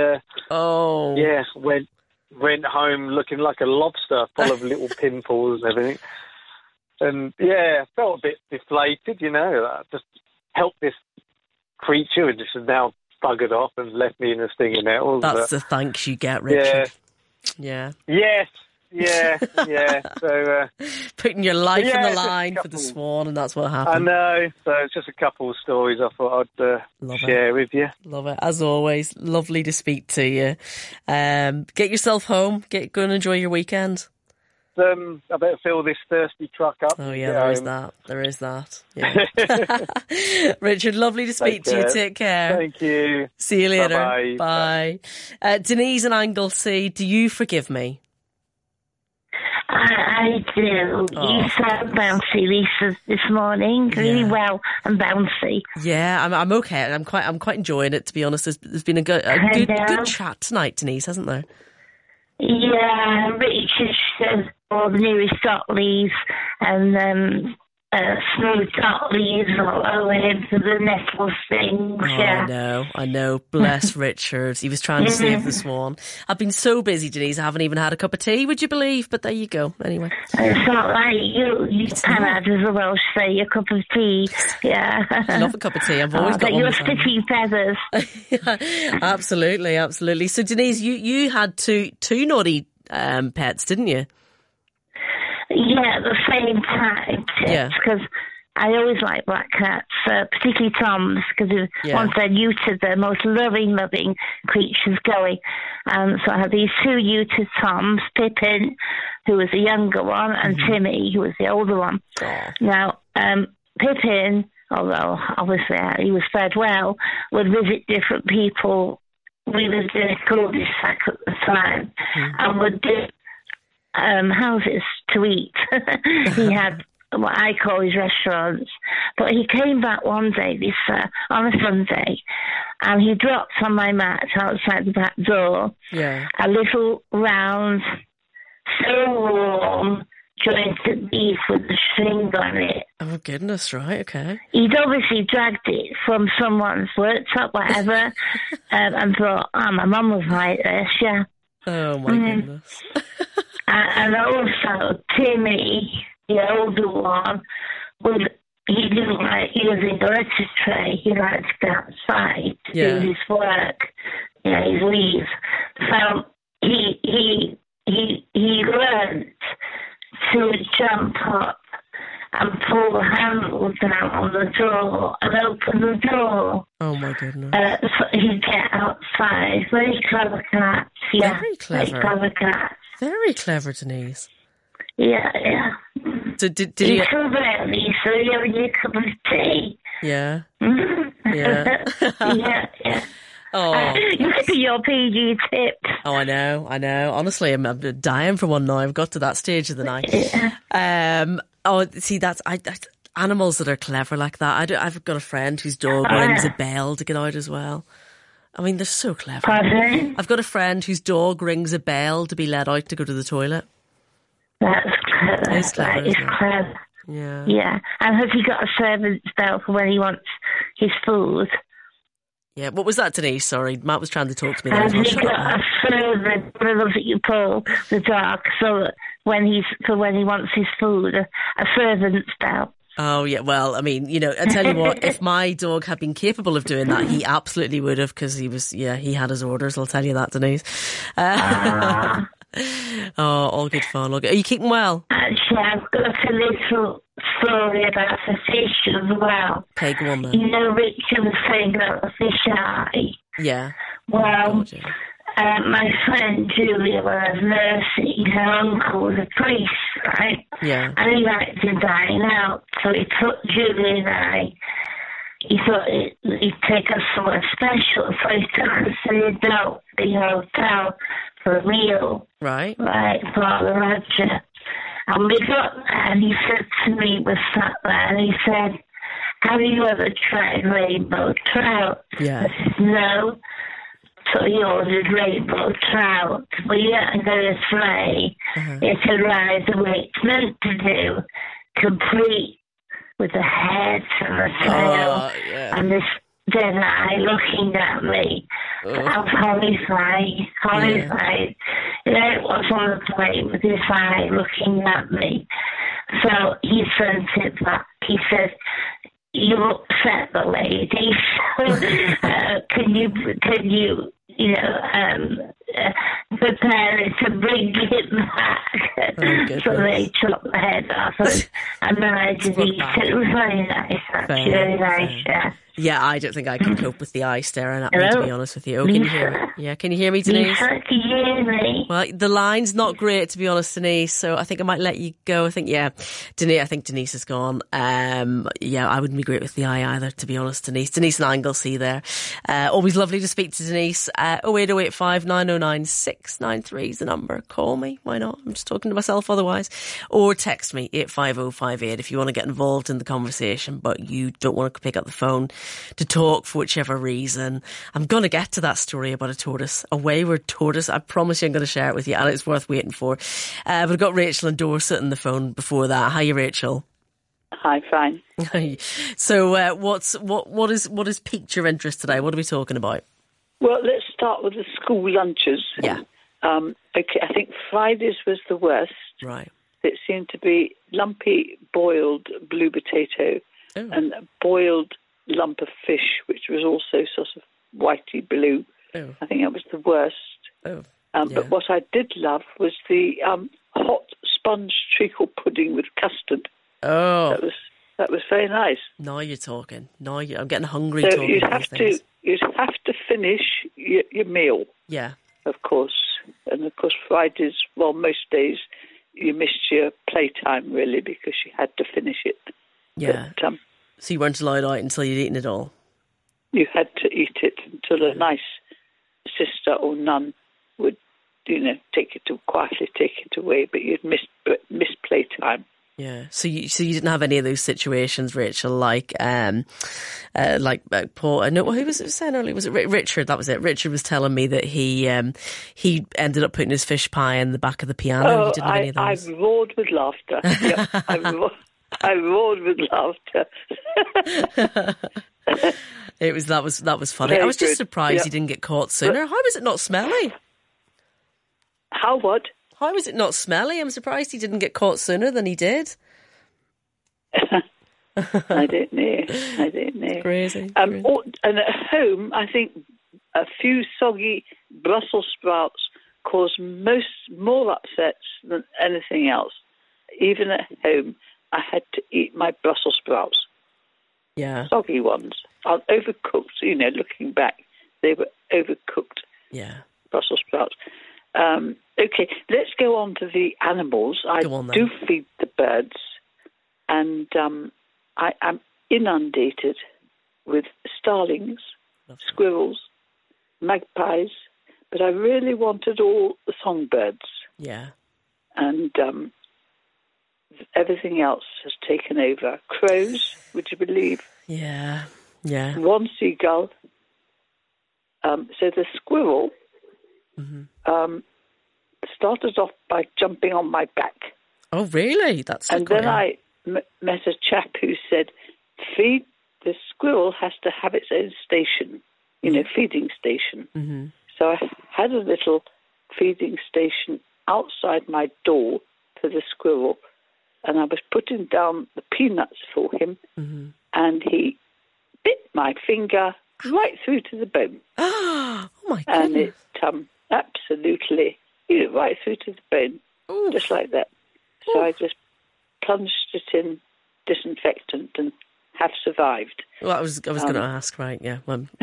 went home looking like a lobster, full of little pimples and everything. And felt a bit deflated, I just helped this creature and just now buggered off and left me in the stinging nettles. That's the thanks you get, Richard. Yeah. Yes. Yeah. So putting your life on the line for the swan, and that's what happened. I know. So it's just a couple of stories I thought I'd share with you. Love it. As always, lovely to speak to you. Get yourself home. Go and enjoy your weekend. I better fill this thirsty truck up. Oh yeah, there is that. Yeah. Richard, lovely to speak to you. Take care. Thank you. See you later. Bye. Bye. Denise in Anglesey, do you forgive me? I do. You sound bouncy, Lisa, this morning. Really well and bouncy. Yeah, I'm okay. I'm quite enjoying it, to be honest. There's been a good chat tonight, Denise, hasn't there? Yeah, Richard said all the nearest got leave, and smooth top leaves all over him for the nettle stings. I know. Bless Richard. He was trying to save the swan. I've been so busy, Denise, I haven't even had a cup of tea, would you believe? But there you go, anyway. It's not like you can have, as a Welsh say, a cup of tea. Yeah. I love a cup of tea. I've always got one. You're sticky feathers. Absolutely. So, Denise, you had two naughty pets, didn't you? Yeah, at the same time. Because I always like black cats, particularly Toms, because once they're neutered, they're the most loving creatures going. So I had these two neutered Toms, Pippin, who was the younger one, and Timmy, who was the older one. Now, Pippin, although obviously he was fed well, would visit different people. We lived in a cul-de-sac at the time, and would do houses to eat. He had what I call his restaurants. But he came back one day, on a Sunday, and he dropped on my mat outside the back door a little round, so warm, jointed beef with a string on it. Oh, goodness, right, okay. He'd obviously dragged it from someone's worktop, whatever, and thought, my mum was like this, Oh, my goodness. And also, Timmy, the older one, he didn't like using the letter tray. He liked to go outside to do his work, his leave. So he learned to jump up and pull the handle down on the door and open the door. Oh, my goodness. So he'd get outside. Very clever cat. Yeah, very clever. Very clever cat. Very clever, Denise. Yeah. So did he... you... so you have a cup of tea. Yeah. Yeah. Oh, look at your PG tips. Oh, I know. Honestly, I'm dying for one now. I've got to that stage of the night. See, that's animals that are clever like that. I've got a friend whose dog rings a bell to get out as well. I mean, they're so clever. Pardon? I've got a friend whose dog rings a bell to be let out to go to the toilet. That's clever. It's clever. It's clever. Yeah. Yeah. And has he got a servant's bell for when he wants his food? Yeah. What was that, Denise? Sorry, Matt was trying to talk to me. Has he got a servant, one of those that you pull the dog, so that when he wants his food, a servant's bell? Oh, yeah. Well, I mean, I tell you what, if my dog had been capable of doing that, he absolutely would have, because he had his orders, I'll tell you that, Denise. Oh, all good fun. All good. Are you keeping well? Actually, I've got a little story about the fish as well. Okay, go on then. Richard was saying about the fish eye. Yeah. Well, my friend Julia was nursing. Her uncle was a priest, right? Yeah. And he liked to dine out, so he took Julia and I. He thought he'd take us somewhere special, so he took us to the hotel for a meal. Right. Right, Father Roger. And we got there, and he said to me, we sat there, and he said, have you ever tried rainbow trout? Yeah. I said, no. So he ordered rainbow trout. We weren't going to say it arrived the way it's meant to do, complete with the head and the tail, and this dead eye looking at me. I was horrified. It was on the plate with this eye looking at me. So he sent it back. He said, you upset the lady. Can you prepare it to bring it back? So they chopped the head off, and then I did eat it. It was very nice, actually. Very nice, yeah. Yeah, I don't think I can cope with the eye staring at me, to be honest with you. Oh, can you hear me? Yeah, can you hear me, Denise? Can you hear me? Well, the line's not great, to be honest, Denise, so I think I might let you go. I think Denise is gone. I wouldn't be great with the eye either, to be honest, Denise. Denise and Anglesey there. Always lovely to speak to Denise. 08085 909 693 is the number. Call me, why not? I'm just talking to myself otherwise. Or text me, 85058, if you want to get involved in the conversation, but you don't want to pick up the phone to talk for whichever reason. I'm going to get to that story about a wayward tortoise. I promise you I'm going to share it with you, and it's worth waiting for. But I've got Rachel and Dorset on the phone before that. Hiya, Rachel. Hi, fine. So, what has piqued your interest today? What are we talking about? Well, let's start with the school lunches. Yeah. Okay, I think Friday's was the worst. Right. It seemed to be lumpy boiled blue potato and a boiled lump of fish, which was also sort of whitey blue. Oh. I think that was the worst. Oh. But what I did love was the hot sponge treacle pudding with custard. Oh. That was very nice. Now you're talking. I'm getting hungry so talking you'd about these things. You'd have to finish your meal. Yeah. Of course. And of course Fridays, well, most days you missed your playtime really because you had to finish it. Yeah. But, so you weren't allowed out until you'd eaten it all? You had to eat it until a nice sister or nun would, quietly take it away, but you'd miss playtime. Yeah. So you didn't have any of those situations, Rachel, like Paul. No, who was it saying earlier? Was it Richard? That was it. Richard was telling me that he ended up putting his fish pie in the back of the piano. Oh, you didn't have any of those. I roared with laughter. Yep, I roared with laughter. That was funny. Very I was just good. surprised he didn't get caught sooner. How was it not smelly? How what? How was it not smelly? I'm surprised he didn't get caught sooner than he did. I don't know. Crazy. And at home, I think a few soggy Brussels sprouts cause more upsets than anything else. Even at home, I had to eat my Brussels sprouts. Yeah. Soggy ones. Overcooked, looking back, they were overcooked. Yeah. Brussels sprouts. Okay, let's go on to the animals. I do feed the birds, and I am inundated with starlings, squirrels, magpies, but I really wanted all the songbirds. Yeah. And everything else has taken over. Crows, would you believe? Yeah, yeah. One seagull. So the squirrel started off by jumping on my back. Oh, really? That's so And then I met a chap who said, the squirrel has to have its own station, feeding station. Mm-hmm. So I had a little feeding station outside my door for the squirrel, and I was putting down the peanuts for him, and he bit my finger right through to the bone. Oh, my goodness. And it absolutely, right through to the bone, just like that. So I just plunged it in disinfectant and have survived. Well, I was going to ask, right? Yeah.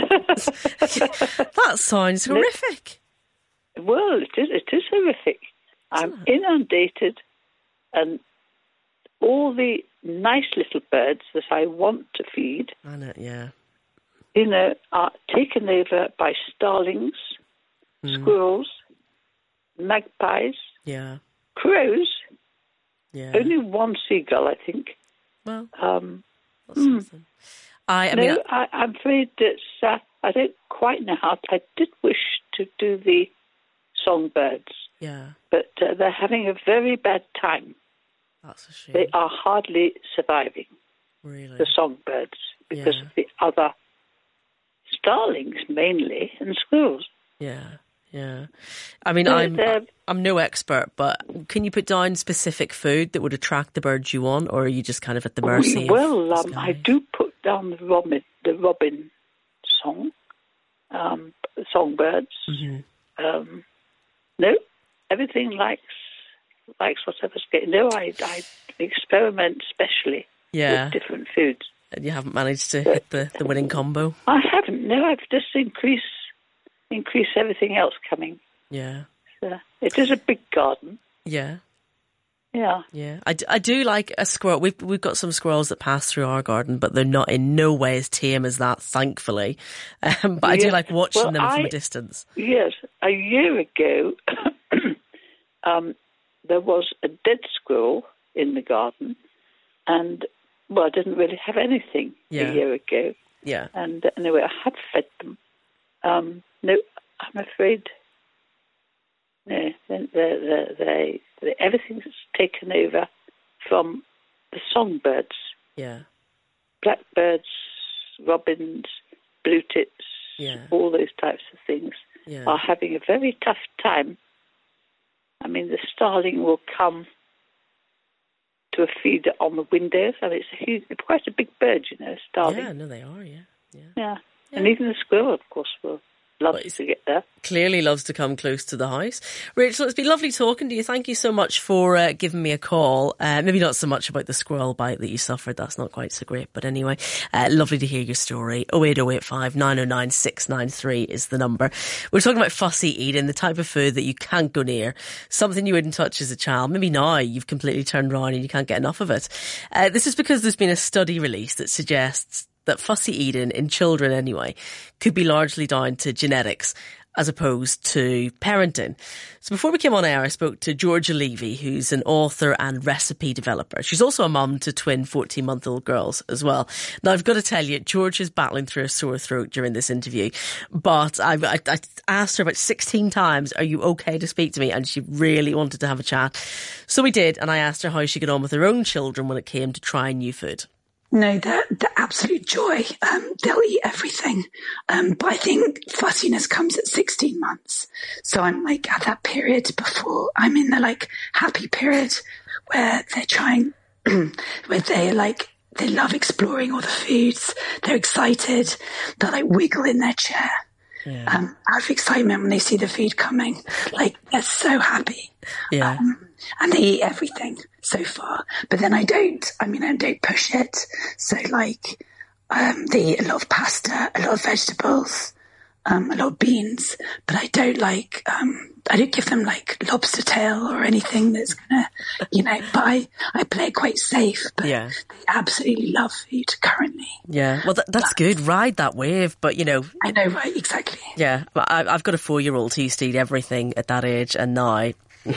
That sounds horrific. Well, it is horrific. I'm inundated, and all the nice little birds that I want to feed, are taken over by starlings, squirrels, magpies, crows. Yeah. Only one seagull, I think. Well, that's something. I'm afraid that I don't quite know how. I did wish to do the songbirds. Yeah. But they're having a very bad time. That's a shame. They are hardly surviving. Really? The songbirds, because of the other starlings mainly and squirrels. Yeah. Yeah. I mean, I'm no expert, but can you put down specific food that would attract the birds you want, or are you just kind of at the mercy of the sky? I do put down the robin song, songbirds. Mm-hmm. No, everything likes whatever's getting. No, I experiment specially with different foods. And you haven't managed to hit the winning combo? I haven't. No, I've just increased everything else coming. Yeah. It is a big garden. Yeah. Yeah. Yeah. I do like a squirrel. We've got some squirrels that pass through our garden, but they're not in no way as tame as that, thankfully. But I do like watching them from a distance. Yes. A year ago, there was a dead squirrel in the garden, and I didn't really have anything a year ago. Yeah. And anyway, I have fed them. No, I'm afraid. No, everything's taken over from the songbirds. Yeah. Blackbirds, robins, blue tits, all those types of things are having a very tough time. I mean, the starling will come to a feeder on the windows. I mean, it's quite a big bird, starling. Yeah, no, they are, yeah. And even the squirrel, of course, will love to get there. Clearly loves to come close to the house. Rachel, it's been lovely talking to you. Thank you so much for giving me a call. Maybe not so much about the squirrel bite that you suffered. That's not quite so great. But anyway, lovely to hear your story. 08085 909 693 is the number. We're talking about fussy eating, the type of food that you can't go near. Something you wouldn't touch as a child. Maybe now you've completely turned around and you can't get enough of it. This is because there's been a study released that suggests that fussy eating, in children anyway, could be largely down to genetics as opposed to parenting. So before we came on air, I spoke to Georgia Levy, who's an author and recipe developer. She's also a mum to twin 14-month-old girls as well. Now, I've got to tell you, Georgia's battling through a sore throat during this interview, but I asked her about 16 times, are you okay to speak to me? And she really wanted to have a chat. So we did, and I asked her how she got on with her own children when it came to trying new food. No, they're absolute joy. They'll eat everything. But I think fussiness comes at 16 months. So I'm like at that period before I'm in the like happy period where they're trying, where they love exploring all the foods. They're excited. They'll like wiggle in their chair. Out of excitement when they see the food coming. Like they're so happy. And they eat everything so far. But then I don't push it. So like, they eat a lot of pasta, a lot of vegetables, a lot of beans, but I don't I don't give them like lobster tail or anything that's gonna, but I play it quite safe, but they absolutely love food currently. Yeah. Well, that's good. Ride that wave, but I know, right? Exactly. Yeah. I've got a 4-year-old who used to eat everything at that age, and now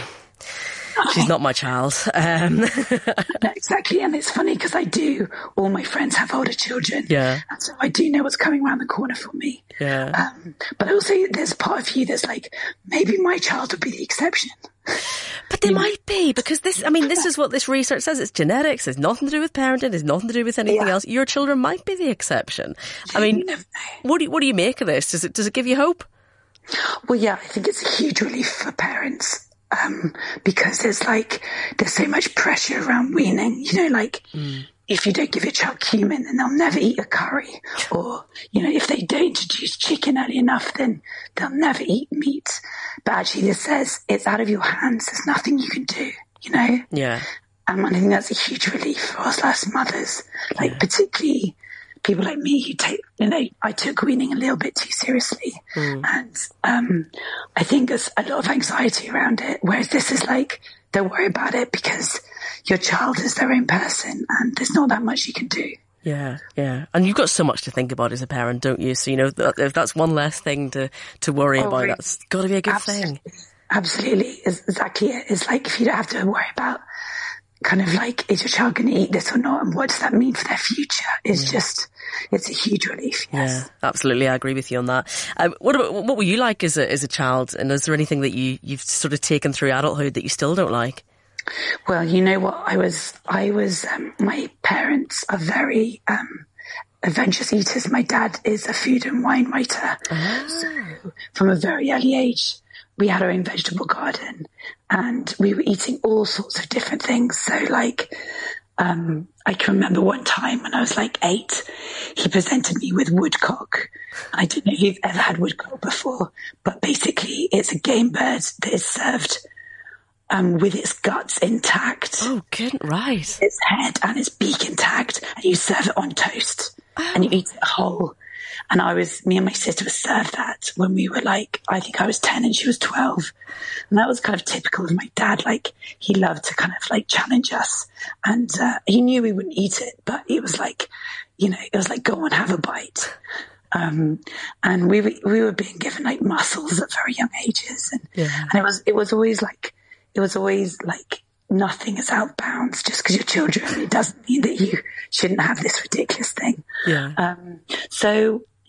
she's not my child. No, exactly. And it's funny because all my friends have older children. Yeah. And so I do know what's coming around the corner for me. Yeah. But also there's part of you that's like, maybe my child would be the exception. But they might be, because this is what this research says. It's genetics. It's nothing to do with parenting. It's nothing to do with anything else. Your children might be the exception. I mean, what do you make of this? Does it give you hope? Well, yeah, I think it's a huge relief for parents. Because there's so much pressure around weaning, if you don't give your child cumin, then they'll never eat a curry. Or, if they don't introduce chicken early enough, then they'll never eat meat. But actually this says it's out of your hands. There's nothing you can do, Yeah. And I think that's a huge relief for us as mothers, particularly people like me who I took weaning a little bit too seriously. And I think there's a lot of anxiety around it, whereas this is like, don't worry about it because your child is their own person and there's not that much you can do. Yeah, yeah. And you've got so much to think about as a parent, don't you? So, if that's one less thing to worry about, that's got to be a good thing. Absolutely. It's exactly it. It's like if you don't have to worry about kind of like, is your child going to eat this or not? And what does that mean for their future? It's a huge relief. Yes. Yeah, absolutely. I agree with you on that. What were you like as a child? And is there anything that you've sort of taken through adulthood that you still don't like? Well, you know what? I was, my parents are very, adventurous eaters. My dad is a food and wine writer. So from a very early age, we had our own vegetable garden and we were eating all sorts of different things. So I can remember one time when I was 8, he presented me with woodcock. I don't know if you've ever had woodcock before, but basically it's a game bird that is served with its guts intact. Oh, good, right. Its head and its beak intact, and you serve it on toast, and you eat it whole. And me and my sister were served that when we were I think I was 10 and she was 12. And that was kind of typical of my dad. He loved to kind of challenge us. And he knew we wouldn't eat it, but it was it was go on, have a bite. And we were being given mussels at very young ages. And it was always nothing is out of bounds just because you're children. It doesn't mean that you shouldn't have this ridiculous thing. Yeah. So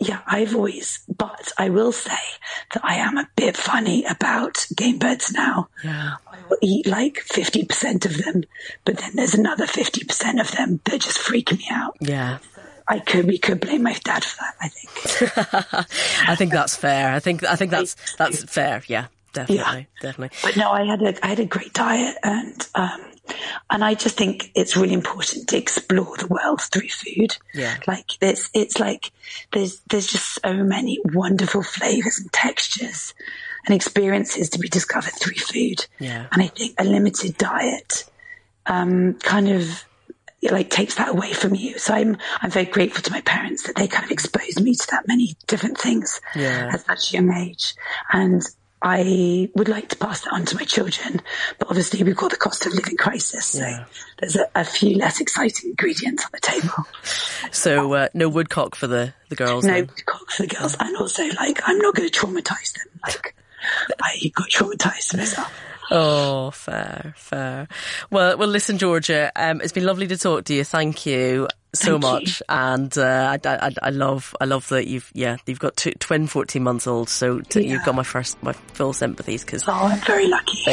but I will say that I am a bit funny about game birds now. Yeah. I will eat like 50% of them, but then there's another 50% of them that just freak me out. Yeah. We could blame my dad for that, I think. I think that's fair. I think that's fair. Yeah, definitely. But no, I had a great diet, and I just think it's really important to explore the world through food. Yeah. Like it's like there's just so many wonderful flavors and textures and experiences to be discovered through food. Yeah. And I think a limited diet kind of takes that away from you. So I'm very grateful to my parents that they kind of exposed me to that many different things at such a young age. And I would like to pass that on to my children, but obviously we've got the cost of living crisis, so there's a few less exciting ingredients on the table. So no woodcock for the girls? No woodcock for the girls, and also I'm not going to traumatise them. I got traumatised myself. Oh, fair. Well, listen, Georgia, it's been lovely to talk to you. Thank you so much. And I love that you've got twin 14 months old, so you've got my full sympathies, because I'm very lucky.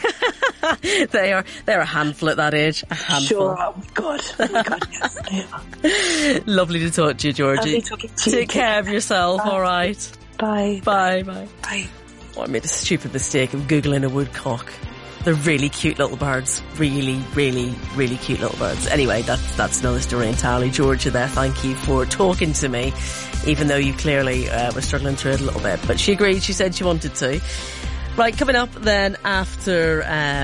They're a handful at that age. A handful. Sure. Oh my god, yes, they are. Lovely to talk to you, Georgie. Lovely talking to you. Take care of yourself. All right. Bye. Bye. Oh, I made a stupid mistake of Googling a woodcock. They're really cute little birds. Really, really, really cute little birds. Anyway, that's another story entirely. Georgia there, thank you for talking to me, even though you clearly were struggling through it a little bit. But she agreed, she said she wanted to. Right, coming up then after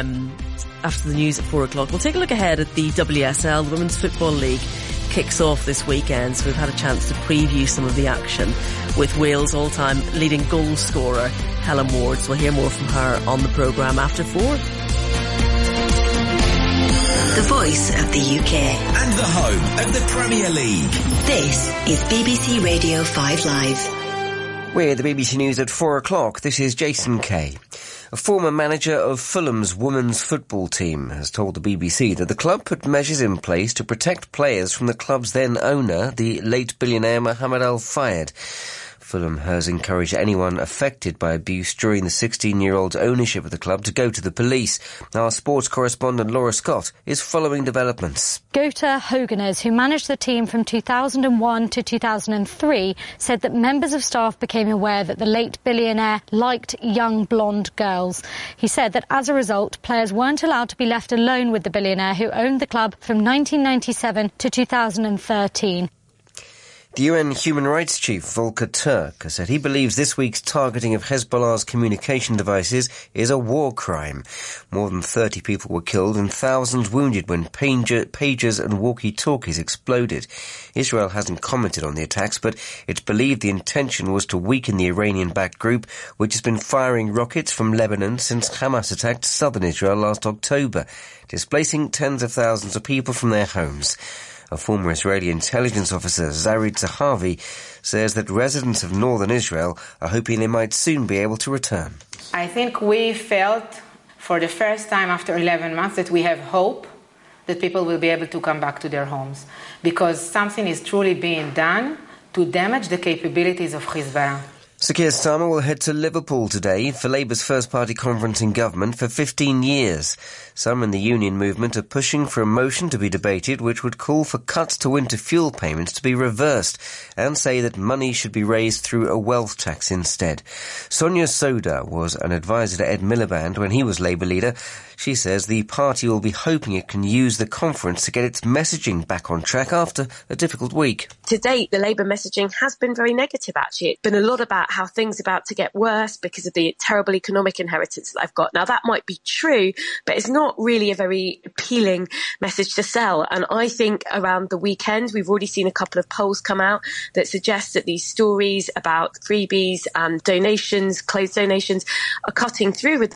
the news at 4:00, we'll take a look ahead at the WSL, the Women's Football League. Kicks off this weekend, so we've had a chance to preview some of the action with Wales' all-time leading goal scorer Helen Ward. So we'll hear more from her on the programme after 4. The voice of the UK. And the home of the Premier League. This is BBC Radio 5 Live. We're the BBC News at 4:00. This is Jason Kay. A former manager of Fulham's women's football team has told the BBC that the club put measures in place to protect players from the club's then owner, the late billionaire Mohammed Al Fayed. Fulham has encouraged anyone affected by abuse during the 16-year-old's ownership of the club to go to the police. Our sports correspondent Laura Scott is following developments. Gota Hoganers, who managed the team from 2001 to 2003, said that members of staff became aware that the late billionaire liked young blonde girls. He said that as a result, players weren't allowed to be left alone with the billionaire who owned the club from 1997 to 2013. The UN Human Rights Chief, Volker Turk, has said he believes this week's targeting of Hezbollah's communication devices is a war crime. More than 30 people were killed and thousands wounded when pagers and walkie-talkies exploded. Israel hasn't commented on the attacks, but it's believed the intention was to weaken the Iranian-backed group, which has been firing rockets from Lebanon since Hamas attacked southern Israel last October, displacing tens of thousands of people from their homes. A former Israeli intelligence officer, Zarid Zahavi, says that residents of northern Israel are hoping they might soon be able to return. I think we felt for the first time after 11 months that we have hope that people will be able to come back to their homes, because something is truly being done to damage the capabilities of Hezbollah. Sir Keir Starmer will head to Liverpool today for Labour's first party conference in government for 15 years. Some in the union movement are pushing for a motion to be debated which would call for cuts to winter fuel payments to be reversed and say that money should be raised through a wealth tax instead. Sonia Soda was an advisor to Ed Miliband when he was Labour leader. She says the party will be hoping it can use the conference to get its messaging back on track after a difficult week. To date, the Labour messaging has been very negative, actually. It's been a lot about how things are about to get worse because of the terrible economic inheritance that I've got. Now, that might be true, but it's not really a very appealing message to sell. And I think around the weekend, we've already seen a couple of polls come out that suggest that these stories about freebies and donations, clothes donations, are cutting through with